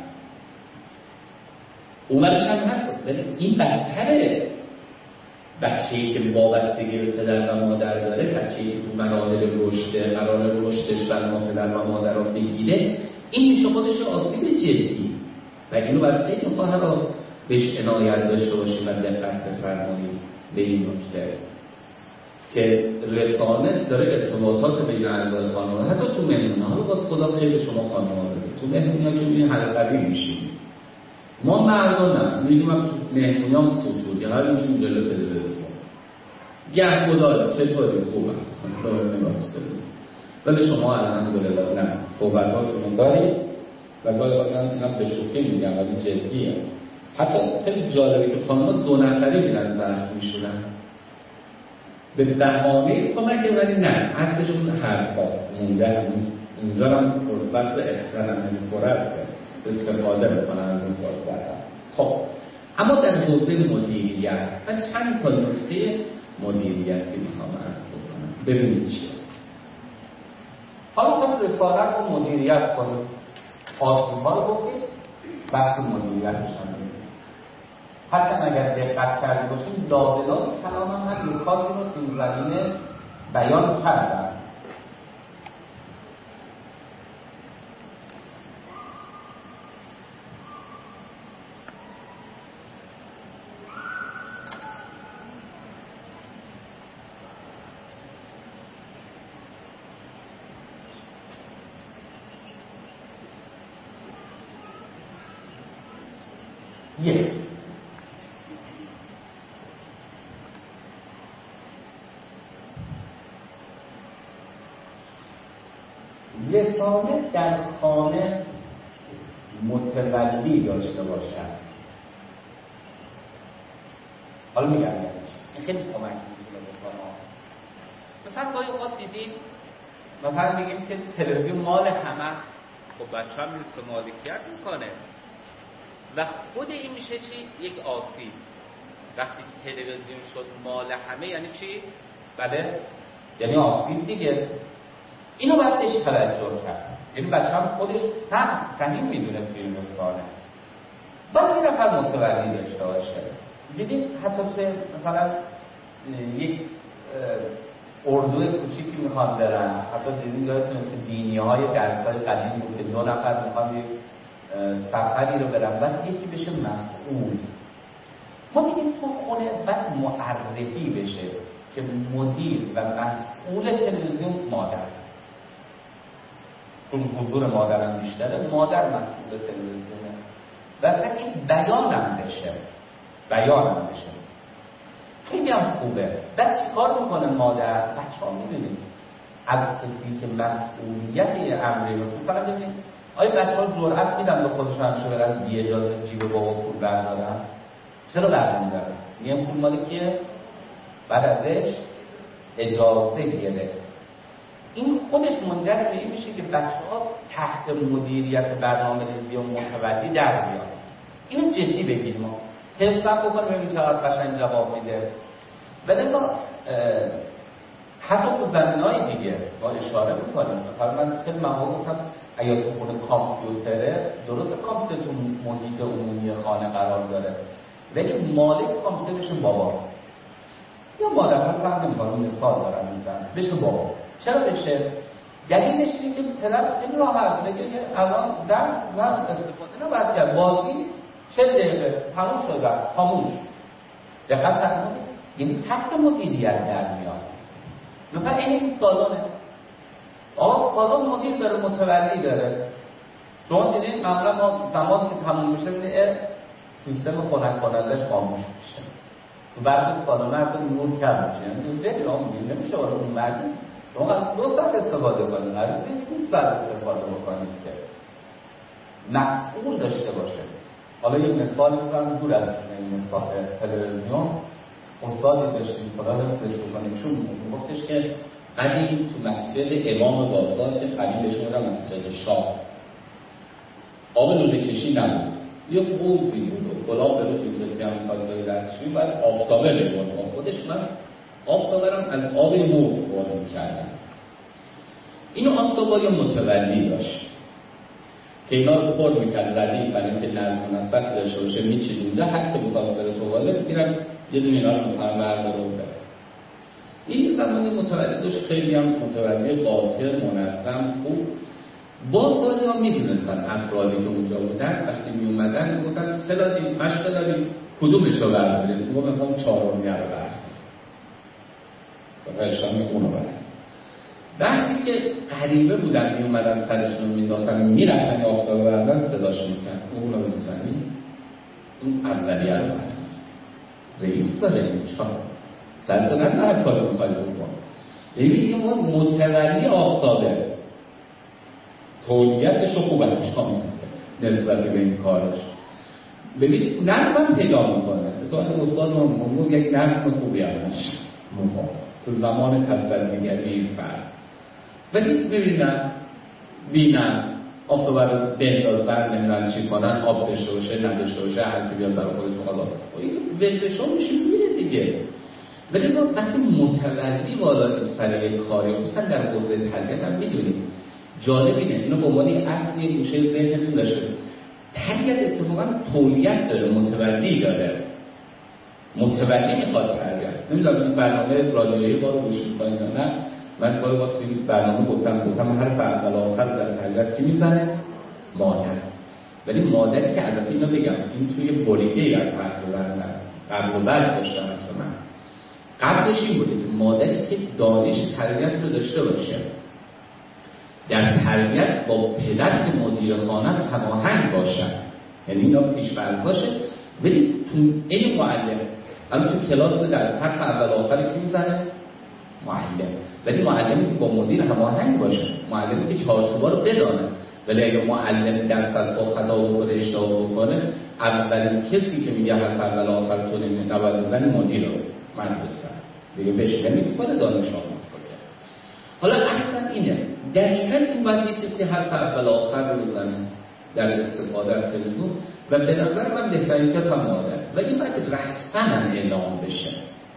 اومدش هم هست ولی این بدتره. بچه‌ای که وابستگی به پدر و مادر داره بچه‌ای که تو مراحل رشد قرار رشدش بر ما پدر و مادر رو بگیره این میشه خودش آسیب جدی و اینو باید خیلی خواهر بهش عنایت داشته باشیم و دقت بفرماییم به این نکته که رسانه داره ارتباطات بین اعضای خانواده حتی تو مهمونی‌ها رو باز خدا خیلی شما خانواده تو مهمونی‌ها که می‌بینید حلقه‌ای میشیم ما مردم میگیم تو مهمونیام سطوری هر میشیم جلو تلویزیون گه خدا چطوری خوبه مثلا نگاه کنید ولی شما الحمدلله نه صحبتاتون دارید و گاهی اوقات به شوخی میگم ولی جدیه. حتی خیلی جالبه که خانم‌ها 2 نفره میرن ظرف میشورن به بهانه کمک ولی نه اصلشون حرفاست مونده اونجا هم فرصت احترام فرصت استفاده بکنن از اون فرصت. خب اما در حوزه مدیریت من چند تا نکته مدیریتی میخوام عرض بکنم ببینید چیه. حالا ما رسالت رو مدیریت کنیم آسیب‌ها رو گفتیم بحث مدیریتش هم ببینیم حتی اگر دقت کرده باشیم لابلای کلام هم نکاتی رو تو این زمینه بیان کردم. یک رسانه در خانه متولی داشته باشد. حالا میگم این خیلی کمک می‌کنه بکنم. مثلا گاهی اوقات دیدید مثلا میگیم که تلویزیون مال همه است. خب بچه هم نیست مالکیت میکنه و خود این میشه چی؟ یک آسیب. وقتی تلویزیون شد مال همه یعنی چی؟ بله یعنی آسیب دیگه. اینو باید بهش توجه کرد. یعنی بچه هم خودش صحیح میدونه فیلم رسانه باید یه نفر متولی داشته باشه. دیدیم حتی توی مثلا یک اردو کوچیکی میخوان برن حتی دیدیم یادتونه که دینی‌های درس‌های قدیم بود که 2 نفر میخوان یک سفری رو برن بعد یکی بشه مسئول. ما میگیم تو خونه باید معرفی بشه که مدیر و مسئول تلویزیون مادر چون حضور مادرم بیشتره مادر مسئول تلویزیونه و اصلا این بیانم بشه خیلی هم خوبه. بعد چی کار میکنه مادر؟ بچه ها میبینید از کسی که مسئولیت یه امری رو مثلا ببینید آیا بچه ها جرأت میدن به خودشون همشه برن بی اجازه جیب بابا پول بردارن؟ چرا برمیدارن؟ میگم پول مال کیه؟ بعد ازش اجازه گرفت. این خودش منجر به این میشه که بچه‌ها تحت مدیریت برنامه‌ریزی و متولی در بیان. اینو جدی بگیریم ما تست بکنیم ببینیم چقدر قشنگ جواب میده. بعد حتی تو زمینه‌های دیگه ما اشاره می‌کنیم. مثلا من خیلی مواقع گفتم اگه تو خونه کامپیوتره درست کامپیوتر تو محیط عمومی خانه قرار داره ولی مالک کامپیوتر بشه بابا یا مادر. من فهم نمی‌کنم مثال دارم میزنم بشه بابا. چرا بشه؟ دلیلش اینه که پدر خیلی راحت میگه که الان نه استفاده نباید کرد، بازی 40 دقیقه تموم شده، خاموش. دقت فرمودید؟ یعنی تحت مدیریت در میاد. مثلا این سالونه، سالن مدیر داره، متولی داره. شما دیدین معمولا ما زمانی که تموم میشه سیستم خنک کنندش خاموش میشه. تو بعضی سالن اصلا نور کم میشه، یعنی خیلی راحت نمیشه وارد اون مردی. شما 2 ساعت استفاده کنید، هر روز 20 ساعت استفاده بکنید که مسئول داشته باشه. حالا یک مثال میزنم دور از مثال تلویزیون. استادی داشتیم خدا حفظش بکنه، ایشون گفتش که قدیم تو مسجد امام بازار که قدیم بهش میگن مسجد شاه آب لوله کشی نبود، یه حوضی بود و گلاب بره توی کسی هم میخواد دستشویی باید آفتابه بگون با خودش. من آفتابرم از آب حوض وارد میکردم. اینو آفتابای متولی داشت که اینا رو پر میکرد ردیف برای اینکه نظم و نسق داشته باشه، میچیدونده هر که بخواست بره توالت میرم یه دونه اینا رو مثلا برداره و بره. این زمانی متولی داشت، خیلی هم متولی قاطر، منظم، خوب. بازاری ها میدونستن افرادی که اونجا بودن وقتی میومدن میگفتن فلانی مشق داریم کدومش رو برداریم، میگفت مثلا 4 رو برداریم و فرشتان اونو برداریم. وقتی که غریبه بودن میومدن سرشون مینداختن میرفتن آفتاب بردن صداش میکرد اون رو بزنی اون اولیه رو بردن رئیس داره اینجا سلطنت هر کار میخوای بکن. ببین این متولی آفتابه تولیتش رو خوب انجام میده نسبت به این کارش. ببین نظم پیدا میکنه تو استاد ممنون یک نظم خوبی همش تو زمان تصدیگری این فرد. ولی ببینن آفتابه رو بندازن نمیدونن چی کنن، آب داشته باشه نداشته باشه هر کی بیاد برای خودش مقالا این ولشون میشه میره دیگه. ولی وقتی متولی والا سر یک کاری خصوصا در حوزه تربیت هم میدونیم جالب اینه اینو به عنوان اصل یه گوشه ذهنتون داشته. تربیت اتفاقا تولیت داره، متولی داره، متولی میخواد تربیت. نمیدونم این برنامه رادیویی ما رو گوش میکنید یا نه. من باید با توی برنامه گفتم حرف اول آخر در تربیت کی میزنه؟ مادر. ولی مادری که البته اینو بگم این توی بریده از حرف برنامه قبل و بعد داشتم من قبلش این بوده که مادری که دانش تربیت رو داشته باشه در تربیت با پدر که مدیر خانه است هماهنگ باشن، یعنی اینا پیش فرض باشه. ولی تو این معلم الان تو کلاس درس حرف اول آخر کی میزنه؟ معلم. ولی معلمی که با مدیر هماهنگ باشه، معلمی که چارچوبا رو بدانه. ولی اگه معلم در سطح خطا بکنه اشتباه بکنه اولین کسی که میگه حرف اول آخر تو نباید بزنی مدیر رو مدرسه است دیگه، بهش نمیسپاره دانش آموز کنه. حالا اصلا اینه دقیقاً این باید یه کسی حرف اول آخر رو بزنه در استفاده از تلفن و به نظر من بهترین کس هم مادر. ولی باید رسما اعلام بشه،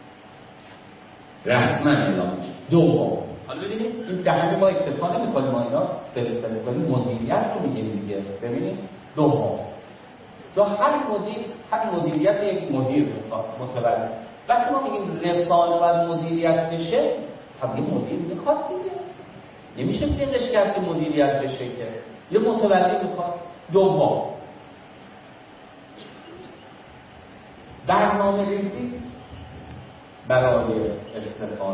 رسما اعلام بشه. دوم حالا ببینید این دهنی ما اکتفا نمی‌کنیم، ما اینا سلسله کنیم مدیریت رو میگیم دیگه. ببینید دوم چون هر مدیریت یک مدیر میخواد متولی. وقتی ما میگیم رسانه باید مدیریت بشه خب یه مدیر میخواد دیگه، نمیشه فیلش کرد که مدیریت بشه که یه متولی میخواد. دوم برنامه ریزی برای استفاده.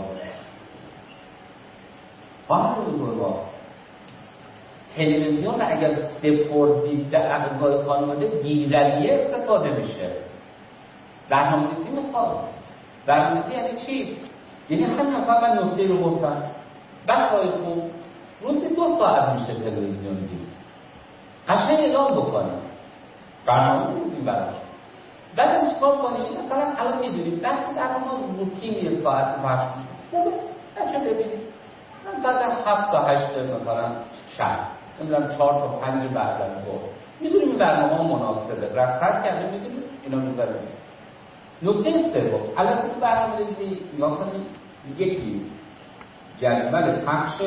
خواهر بزرگوار تلویزیون اگر سپردید به اعضای خانواده بی‌رویه استفاده میشه. برنامه‌ریزی میخواد. برنامه‌ریزی یعنی چی؟ یعنی همین مثلا من نکته رو گفتم بچه‌های خوب روزی 2 ساعت میشه تلویزیون دید. قشنگ اعلام بکنیم برنامه‌ریزی براش. بعد چیکار کنیم؟ مثلا الان میدونید وقتی برنامه روتین یه ساعت پخش میشه بچه ببینید مثلا 7 تا 8 مثلا شب نمیدونم 4 تا 5 بعد از ظهر میدونیم این برنامه مناسبه رصد کرده میدونیم اینا میذاریم. نکته سوم البته تو برنامه‌ریزی نگاه کنید یکی جدول پخش،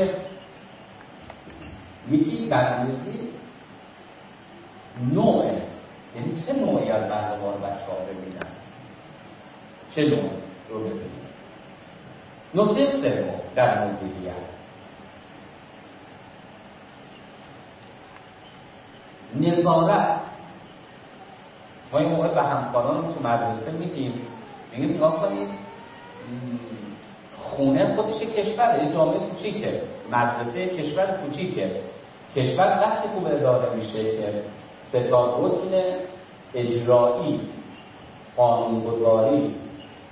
یکی برنامه‌ریزی نوعه، یعنی چه نوعی از برنامه رو بچه‌ها ببینن، چه نوعی رو ببینن. نکته سوم در مدیریت نظارت. ما این موقع به همکاران تو مدرسه میگیم نگاه کنید خونه خودش کشوره، یه جامعه کوچیکه، مدرسه کشور کوچیکه. کشور وقتی خوب اداره میشه که سه تا رکن اجرایی، قانونگذاری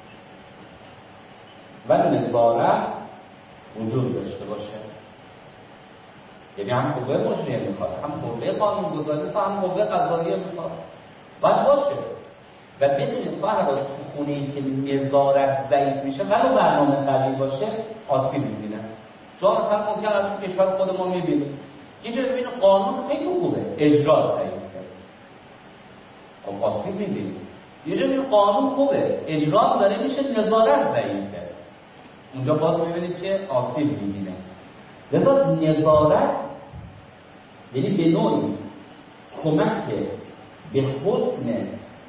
و نظارت وجود داشته باشه. یعنی هم قوه مجریه میخواد، هم قوه قانونگذاری و هم قوه قضاییه میخواد، باید باشه. و بدونید خواهر تو خونه‌ای که نظارت ضعیف میشه ولو برنامه قوی باشه آسیب می‌بینه. چون مثلا ممکنه از تو کشور خود ما می‌بینیم یه جایی ببینید قانون خیلی خوبه، اجرا ضعیفه، خب آسیب می‌بینید. یه جایی ببینید قانون خوبه، اجرا داره میشه، نظارت ضعیفه، اونجا باز می‌بینید که آسیب می‌بینه. لذا نظارت یعنی به نوعی کمک به حسن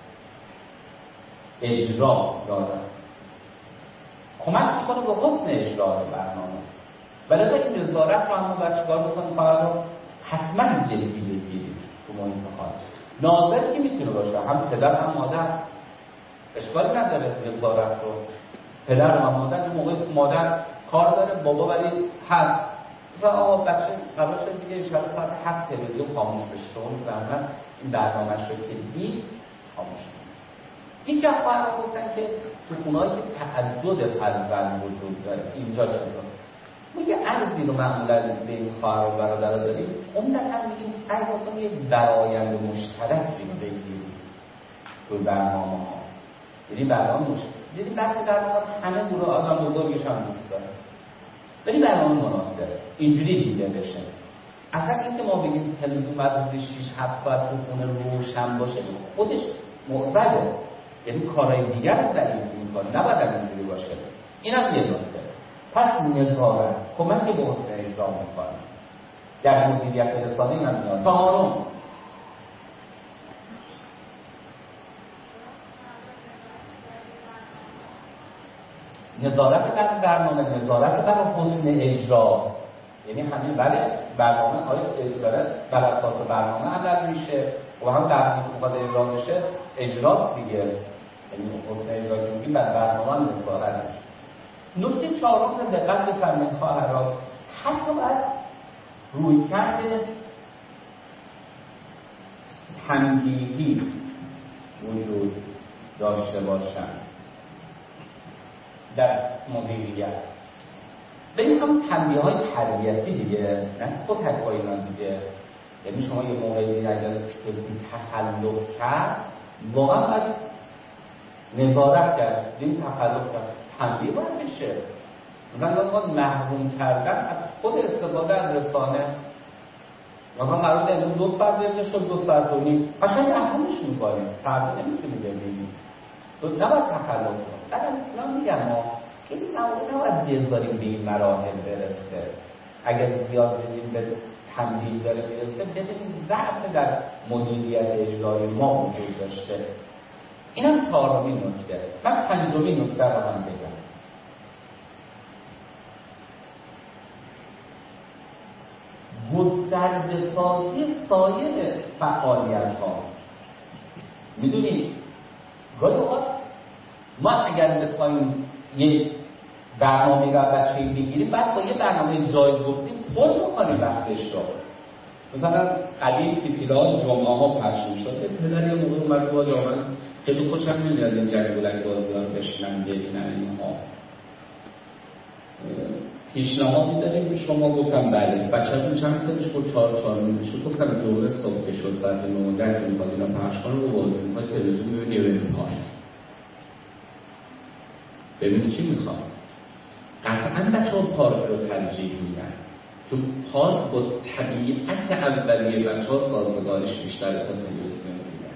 اجرا داره، کمک میکنه به حسن اجرا برنامه. ولی از این نظارت رو هم باید چیکار بکنیم؟ فردا حتما جدی بگیریم تو محیط خارج. ناظری که میتونه باشه، هم پدر هم مادر، اشکالی نداره نظارت رو. پدر و مادر این موقع مادر کار داره، بابا ولی هست، مثلا آقا بچه قرار شد دیگه شب ساعت 7 تلویزیون خاموش بشه، شما زحمت این برنامه‌اش رو که دید خاموش. این که خواهر گفتن که تو خونه‌ای که تعدد فرزند وجود داره اینجا چطور؟ میگه ارزی رو معمولا به این خواهر و برادر داریم، عمدتاً میگیم سعی بکنیم یک برآیند مشترکی رو بگیریم تو برنامه‌ها. یعنی برنامه مشترک، یعنی بعضی برنامه‌ها همه گروه آدم بزرگش هم دوست داره، ولی برنامه مناسب اینجوری دیده بشه. اصلا اینکه ما بگیم تلویزیون بعد از 6-7 ساعت تو خونه روشن باشه خودش معضله، یعنی کارهای دیگر رو ضعیف می‌کنه، نباید اینجوری باشه. اینم یه نکته. پس نظارت کمک به حسن اجرا می‌کنه. در مدیریت رسانه اینم میاد. چهارم، نظارت بر برنامه، نظارت بر حسن اجرا. یعنی همین برنامه داره بر اساس برنامه عمل میشه و هم در حکومت اجرا میشه، اجراست دیگه. یعنی حسن اجرا که میگیم بر برنامه نظارت میشه. نکته چهارم رو دقت بفرمایید خواهران، حتی باید رویکرد تنبیهی وجود داشته باشن در مدیریت. ببین هم تنبیه‌های تربیتی دیگه، نه کتک‌های اینا دیگه. یعنی شما یه موقعی اگر کسی تخلف کرد واقعا باید نظارت کرد، این تخلف کرد تنبیه باید بشه. مثلا محروم کردن از خود استفاده از رسانه، مثلا قرار امروز 2 ساعت دیگه شد 2 ساعت و نیم، قشنگ محرومش می‌کنیم، فردا نمی‌تونی ببینی، تو نباید تخلف کنی. بعدم مثلا میگم ما این نباید بذاریم به این مراحل برسه. اگر زیاد بدیم به تنبیه داره برسه، بدونیم ضعف در مدیریت اجرایی ما وجود داشته. اینم چهارمین نکته. من پنجمین نکته رو هم بگم. گسترده‌سازی سایر فعالیت‌ها. میدونید گاهی اوقات ما اگر بخوایم یک برنامه رو بچه‌ای بگیریم، بعد با یه برنامه جایگزین پر می‌کنیم وقتش رو. مثلا قدیم فیتیل‌ها جمعه‌ها پخش می‌شد، پدر یه موقع اومد بود آمد خیلی خوشم نمیاد این جنگولک بازی‌ها رو بشینن ببینن اینها. پیشنهاد داریم به شما، گفتم بله. بچه‌تون چند سالش بود؟ 4 میشه. گفتم جمعه صبح که شد ساعت 9 که می‌خواد اینا پخش کنه، رو بازی می‌خواد تلویزیون ببینه یا بریم پارک. ببینید چی می‌خواد. قطعاً بچه‌ها پارک رو ترجیح میدن. تو پارک با طبیعت اولیه بچه‌ها سازگارش بیشتره تا تلویزیون دیدن.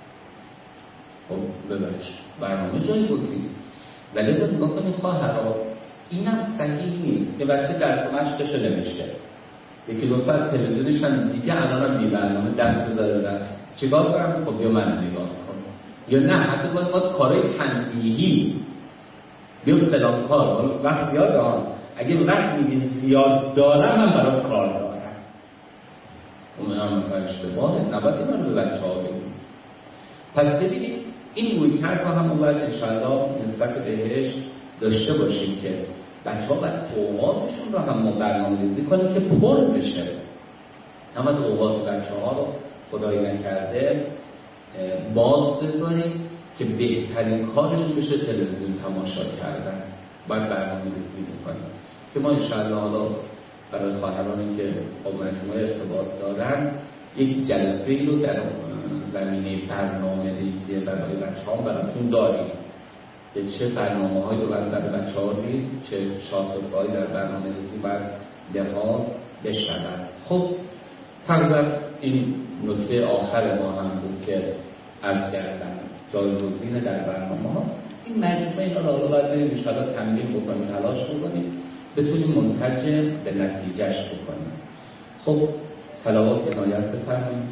خب ببرش برنامه جایگزین. ولی لازم نگاه کنید خواهرها، اینم صحیح نیست که بچه درس و مشقش نمیشه. 1-2 ساعت تلویزیونش هم دیگه الانم بی برنامه دست بذاره دست. چیکار کنم؟ خب بیا من نگاه کن. یا نه حتی باید کارهای تنبیهی بیا فلان کار وقت زیاد اگه وقت میگی زیاد دارم من برات کار دارم. اینا مثلا اشتباهه، نباید اینا رو به بچه‌ها بگیم. پس ببینید این رویکرد رو هم باید انشاءالله نسبت بهش داشته باشیم که بچه‌ها باید اوقاتشون رو هم ما برنامه‌ریزی کنیم که پر بشه. نباید اوقات بچه‌ها رو خدای نکرده باز بذاریم که بهترین کارشون بشه تلویزیون تماشا کردن. باید برنامه‌ریزی بکنیم که ما انشاءالله حالا برای خواهرانی که با مجموعه ارتباط دارن یک جلسه‌ای رو در زمینه برنامه‌ریزی برای بچه‌ها براتون داریم که چه برنامه‌هایی رو برای بچه‌ها دید، چه شاخص‌هایی در برنامه‌ریزی باید لحاظ بشود. خب تقریبا این نکته آخر ما هم بود که عرض کردم جایگزین در برنامه‌ها. این مجموعه اینا رو حالا باید بریم انشاءالله تمرین بکنیم، تلاش بکنیم بتونیم منتج به نتیجهش بکنیم. خب صلوات عنایت بفرمایید.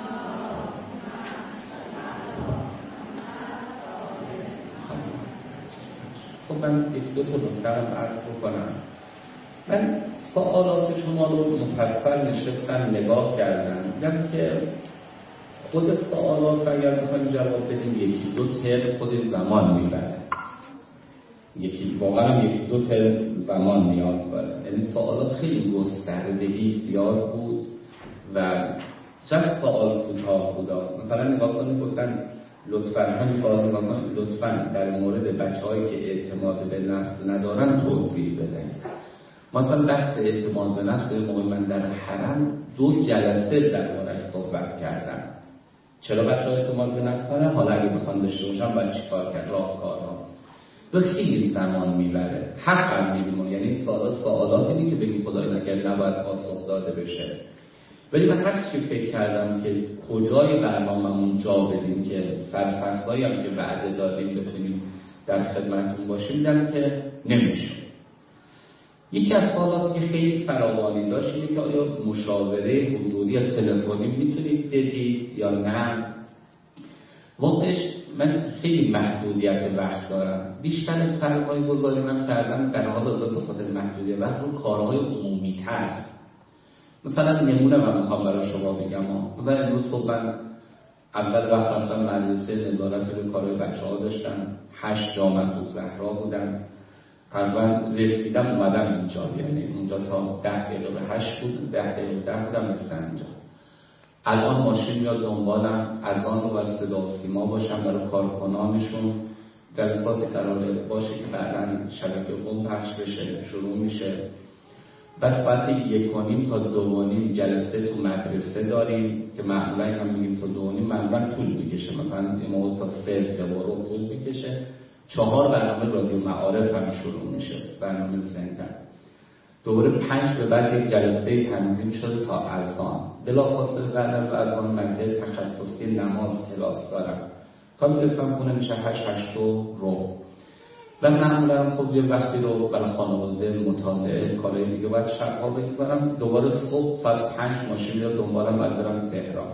خب من یک دو تا نکته هم عرض بکنم. من سوالات شما رو مفصل نشستم نگاه کردم، دیدم که خود سوالات اگر بخوایم جواب بدیم یکی دو ترم خود زمان میبره، یکی واقعا یکی دو ترم زمان نیاز داره. یعنی سوالات خیلی گستردگی زیاد بود و چند سوال کوتاه بود. مثلا نگاه کنید گفتن لطفاً همین سوال نگاه کنید، لطفاً در مورد بچه‌هایی که اعتماد به نفس ندارن توضیح بدهید. مثلا بحث اعتماد به نفس موقع من در حرم 2 جلسه در موردش صحبت کردم. چرا بچه‌ها اعتماد به نفس ندارن؟ حالا اگه بخوام داشته باشم باید چیکار کرد؟ راهکارها. و خیلی زمان میبره. حقا میگم، یعنی سوالاتی نیست که بگیم خدای نکرده نباید پاسخ داده بشه. ولی من هر چی فکر کردم که کجای برنامه‌مون جا بدیم که سرفصلایی هم که وعده دادیم بتونیم در خدمتتون باشیم، دیدم که نمیشه. یکی از سوالاتی که خیلی فراوانی داشت اینه که آیا مشاوره حضوری یا تلفنی میتونید بدید یا نه؟ واقعش من خیلی محدودیت وقت دارم. بیشتر سرمایه گذاری من کردم در حال حاضر به خاطر محدودیت وقت رو کارهای عمومی تر. مثلا نمونه من میخوام برای شما بگم. مثلا امروز صبح من اول وقت رفتم مدرسه نظارت به کارهای بچه‌ها داشتم، 8 جامعه الزهرا بودم، تقریبا رسیدم اومدم اینجا، یعنی اونجا تا 10 دقیقه به 8 بود، 10 دقیقه به 10 بودم رسیدم اینجا. الان ماشین میاد دنبالم، از آن رو از صدا و سیما باشم برای کارکنانشون، جلساتی قراره باشه که بعداً شبکه قم پخش بشه، شروع میشه. بس ساعت 1:30 تا 2:30 جلسه تو مدرسه داریم که معمولا هم میگیم تا 2:30 معمولا طول میکشه، مثلا این موقع تا 3 رو طول میکشه. 4 برنامه رادیو معارف هم شروع میشه، برنامه زنده. دوباره 5 به بعد یک جلسه تنظیم شده تا اذان. بلافاصله بعد از اذان ماده تخصصی نماز کلاس دارم. تا میرسم خونه میشه 8 رو. و معمولا خب یه وقتی رو برای خانواده مطالعه کارهای دیگه باید شبها بگذارم. دوباره صبح ساعت 5 ماشین میاد دنبالم، باید برم تهران.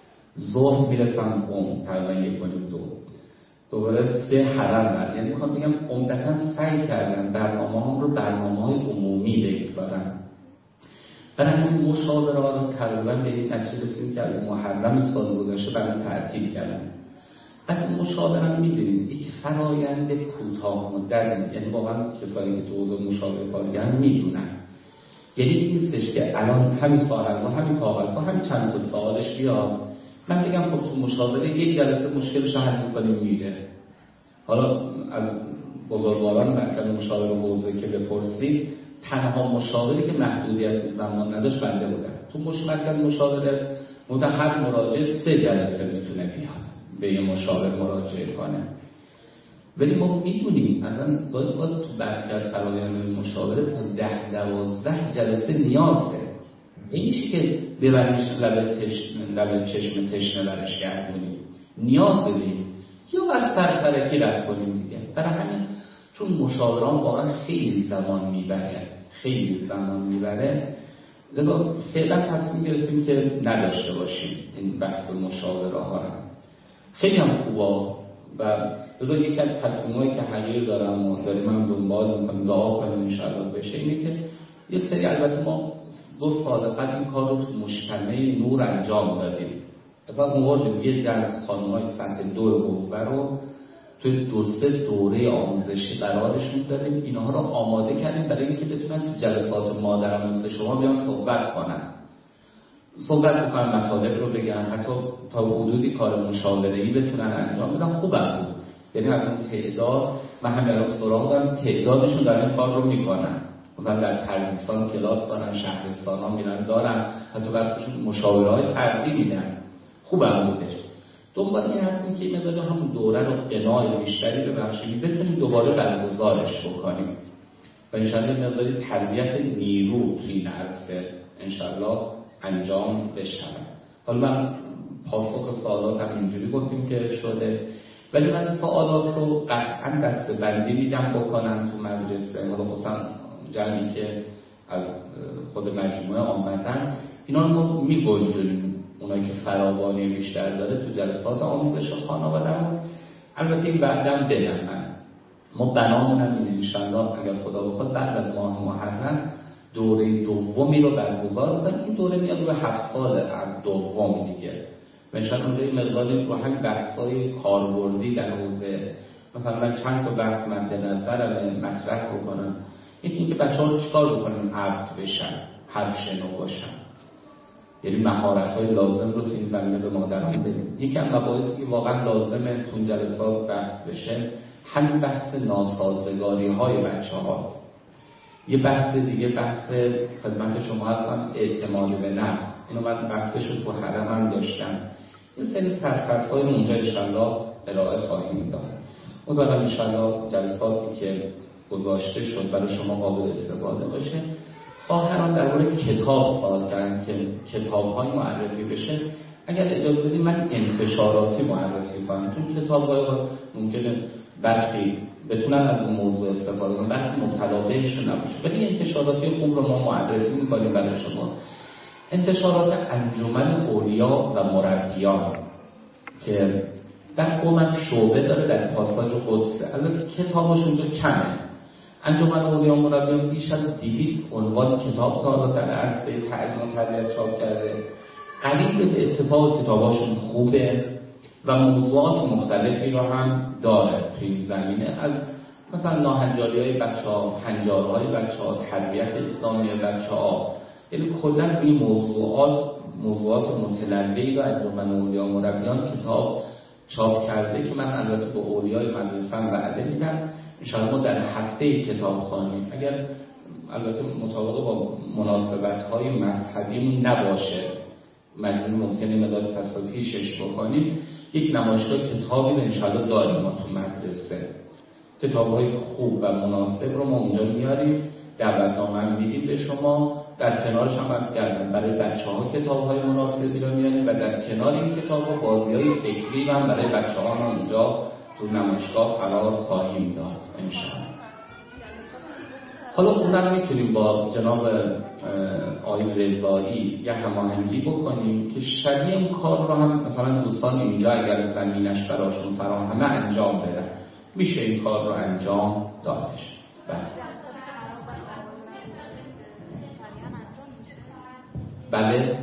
ظهر میرسم قم تقریبا 1:2. دوباره 3 حرم. یعنی میخوام بگم عمدتاً سعی کردم برنامه‌هام رو برنامه‌های عمومی بگذارم. برای همین مشاوره ها رو تقریبا به این نتیجه رسیدیم که از محرم سال گذشته برام تعطیل کردم. بعد مشاوره هم می‌بینید یک فرایند کوتاه مدت، یعنی واقعا کسانی که تو حوزه مشاوره کار کردن میدونن. یعنی این نیستش که الان همین خواهر و همین کاغذ و همین چند تا سوالش بیاد من بگم خب تو مشاوره یک جلسه مشکلش حل می‌کنیم میره. حالا از بزرگواران مرکز مشاوره حوزه که بپرسید، تنها مشاوری که محدودیت زمان نداشت بنده بودم. تو مرکز مشاوره هر مراجع 3 جلسه میتونه بیاد به یه مشاور مراجعه کنه. ولی ما میدونیم اصلا باید تو برکت فرایند مشاوره تا 10-12 جلسه نیازه. اینیشه که ببریش لب چشم تشنه برش گردونیم، نیاز داریم یا بس سرسرکی رد کنیم دیگه. برای همین چون مشاوران واقعا خیلی زمان میبره لذا فعلا تصمیم گرفتیم که نداشته باشیم این بحث مشاوره ها رو. خیلی هم خوبا و لذا یکی از تصمیمایی که حقیر دارم و داریم هم دنبال میکنم دعا کنیم انشاءالله بشه اینه که یه سری البته ما 2 سال قبل این کار رو تو مجتمع نور انجام دادیم. مثلا موردیم یه از خانم‌های سطح 2 حوزه رو توی 2-3 دوره آموزشی قرارشون دادیم، اینها رو آماده کردیم برای اینکه بتونن تو جلسات مادران مثل شما بیان صحبت بکنن، مطالب رو بگن، حتی تا حدودی کار مشاوره‌ای بتونن انجام بدن. خوبم بود، یعنی از اون تعداد من همین الان سراغ دارم تعدادشون دارن این کار رو میکنن، مثلا در پردیسان کلاس دارن، شهرستان‌ها میرن دارن، حتی براشون مشاوره‌های فردی میدن. خوبم بودش. دنبال این هستیم که این مقدار همون دوره رو قناع بیشتری ببخشیم بتونیم دوباره برگزارش بکنیم و انشاءالله مقداری تربیت نیرو توی این عرصه انشاءالله انجام بشه. حالا من پاسخ سوالات هم اینجوری گفتیم که شده، ولی من سوالات رو قطعا دسته‌بندی میدم بکنم تو مدرسه. حالا خصوصا جمعی که از خود مجموعه آمدن اینا رو میگنجونیم، اونایی که فراوانی بیشتر داره تو جلسات آموزش خانواده‌مون. البته این بعدم بدم ما بنامون هم این انشاءالله اگر خدا بخواد بعد از ماه محرم دوره دومی رو برگزار کنیم. این دوره میاد رو 7 سال دوم دیگه و انشاءالله این مقداری رو هم بحث‌های کاربردی در حوزه، مثلا من چند تا بحث مد نظرم مطرح بکنم. یکی اینکه بچه‌ها رو چیکار بکنیم عبد بشن، حرف شنو باشن، یعنی مهارت‌های لازم رو تو این زمینه به مادران بدیم. یکی از مباحثی که واقعا لازمه تو جلسات بحث بشه همین بحث ناسازگاری‌های بچه‌هاست. یه بحث دیگه بحث خدمت شما هستم اعتماد به نفس. اینو من بحثش رو تو حرم هم داشتم. این سری سرفصل‌های اونجا انشاءالله ارائه خواهیم داد. امیدوارم انشاءالله جلساتی که گذاشته شد برای شما قابل استفاده باشه. خواهران در مورد کتاب سوال کردن که کتاب‌های معرفی بشه. اگر اجازه بدید من انتشاراتی معرفی کنم، چون کتاب‌های ممکنه برخی بتونن از اون موضوع استفاده کنن، برخی مبتلا بهش نباشه، ولی انتشاراتی خوب رو ما معرفی می‌کنیم برای شما. انتشارات انجمن اولیا و مربیان که در قومت شعبه داره در پاساژ قدس، البته کتابش اونجا کمه. انجمن اولیا و مربیان بیش از 200 عنوان کتاب تا حالا در عرصه تعلیم و تربیت چاپ کرده. قریب به اتفاق کتاباشون خوبه و موضوعات مختلفی رو هم داره توی این زمینه، از مثلا ناهنجاری‌های بچه‌ها، هنجارهای بچه‌ها، تربیت اسلامی بچه‌ها، یعنی کلاً این موضوعات متنوعی رو انجمن اولیا و مربیان کتاب چاپ کرده که من البته به اولیای مدرسه‌ام وعده میدم انشاءالله ما در هفته کتابخوانی، اگر البته مطابق با مناسبت‌های مذهبیمون نباشه، ممکنه مداد تصادیحش بکنیم، یک نمایشگاه کتابی رو انشاءالله داریم ما تو مدرسه. کتاب‌های خوب و مناسب رو ما اونجا میاریم، دعوتنامه هم میدیم به شما. در کنارش هم از کردن برای بچه‌ها کتاب‌های مناسبی رو میاریم و در کنار این کتاب‌ها بازی‌های فکری هم برای بچه‌ها ما اونجا تو نمایشگاه قرار خواهیم داد انشاءالله. حالا اونم میتونیم با جناب آقای رضایی یه هماهنگی بکنیم که شبیه این کار رو هم مثلا دوستان اینجا اگر زمینش براشون فراهمه انجام بدن، میشه این کار رو انجام دادش. بله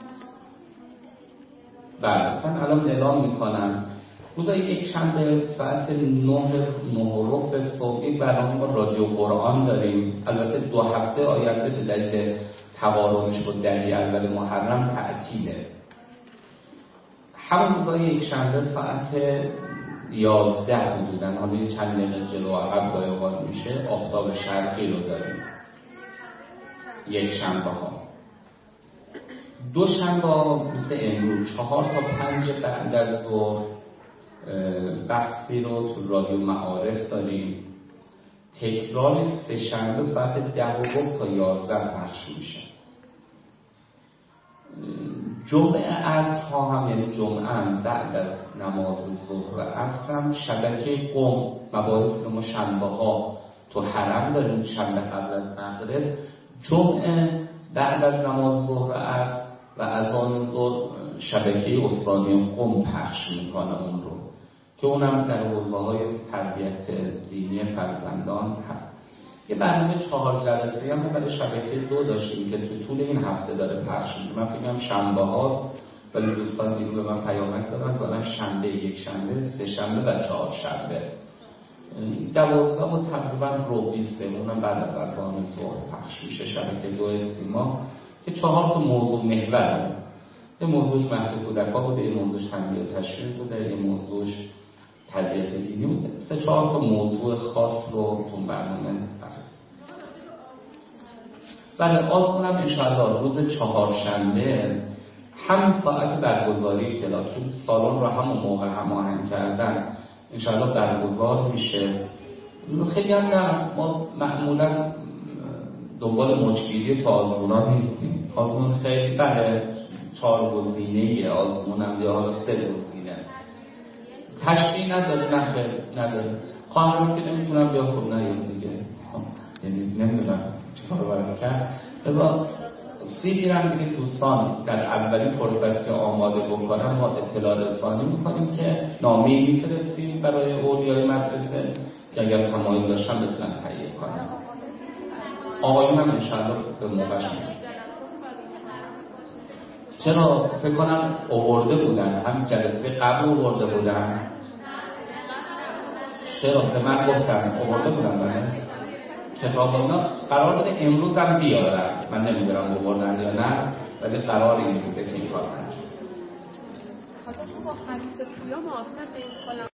من الان اعلام میکنم روزای یک شنبه ساعت 9 صبح برنامه رادیو قرآن داریم. البته 2 هفته آینده به دلیل تقارنش با دهه اول محرم تعطیله. همون روزای یک شنبه ساعت 11 حدوداً، حالا یه چند دقیقه جلو عقب گاهی اوقات میشه، آفتاب شرقی رو داریم یک شنبه ها. 2 شنبه مثل امروز 4 تا 5 بعد از ظهر بحثی رو تو رادیو معارف داریم. تکرار 3 شنبه ساعت 10 تا 11 پخش میشه. جمعه عصرها هم یعنی جمعه هم بعد از نماز ظهر و عصر هم شبکه قم مباحث رو ما شنبه ها تو حرم داریم، شنبه قبل از مغرب، جمعه بعد از نماز ظهر و عصر و اذان ظهر شبکه استانی قم پخش میکنه اون رو که اونم در حوزه‌های تربیت دینی فرزندان هست. یه برنامه 4 جلسه‌ای هم برای شبکه 2 داشتیم که تو طول این هفته داره پخش میشه. من فکر کنم شنبه هاست، ولی دوستان دیگه به من پیامک دادن ظاهراً شنبه، یک شنبه، سه شنبه و 4 شنبه. 12 و تقریبا ربعی سوم بعد از اذان ظهر پخش میشه شبکه 2 سیما که 4 تا موضوع محور. یه موضوعش مهد کودک‌ها بوده، یه موضوعش تنبیه و تشویق بوده، یه موضوعش تربیت دینی بوده. 3-4 تا موضوع خاص رو تو برنامه بررسی. بله، آزمونم انشاءالله روز 4 شنبه همین ساعت برگزاری کلاس، چون سالن رو همون موقع هماهنگ کردن انشاءالله برگزار میشه. خیلی هم نه، ما معمولا دنبال مچگیری تا آزمونات نیستیم. آزمون خیلی بله 4 گزینه‌ای آزمون هم یا حالا 3 گزینه تشریح نداره. خواهرم که نمیتونم بیا خب نیام دیگه، یعنی نمیدونم چیکار باید کرد. لذا سیدیرم دیگه دوستان در اولین فرصت که آماده بکنم ما اطلاع رسانی میکنیم که نامه میفرستیم برای اولیای مدرسه که اگر تمایل داشتن بتونن تهیه کنن. آقایون هم انشاءالله به موقعش میرسن. چرا فکر کنم آورده بودن، هم جلسه قبل آورده بودن. چرا به من گفتن آورده بودن بله؟ کتاب اونا قرار بوده امروز هم بیارن. من نمیدونم آوردن یا نه، ولی قرار این بوده که این کار کنن. حالا شما با حدیث پویا موافقت این کنم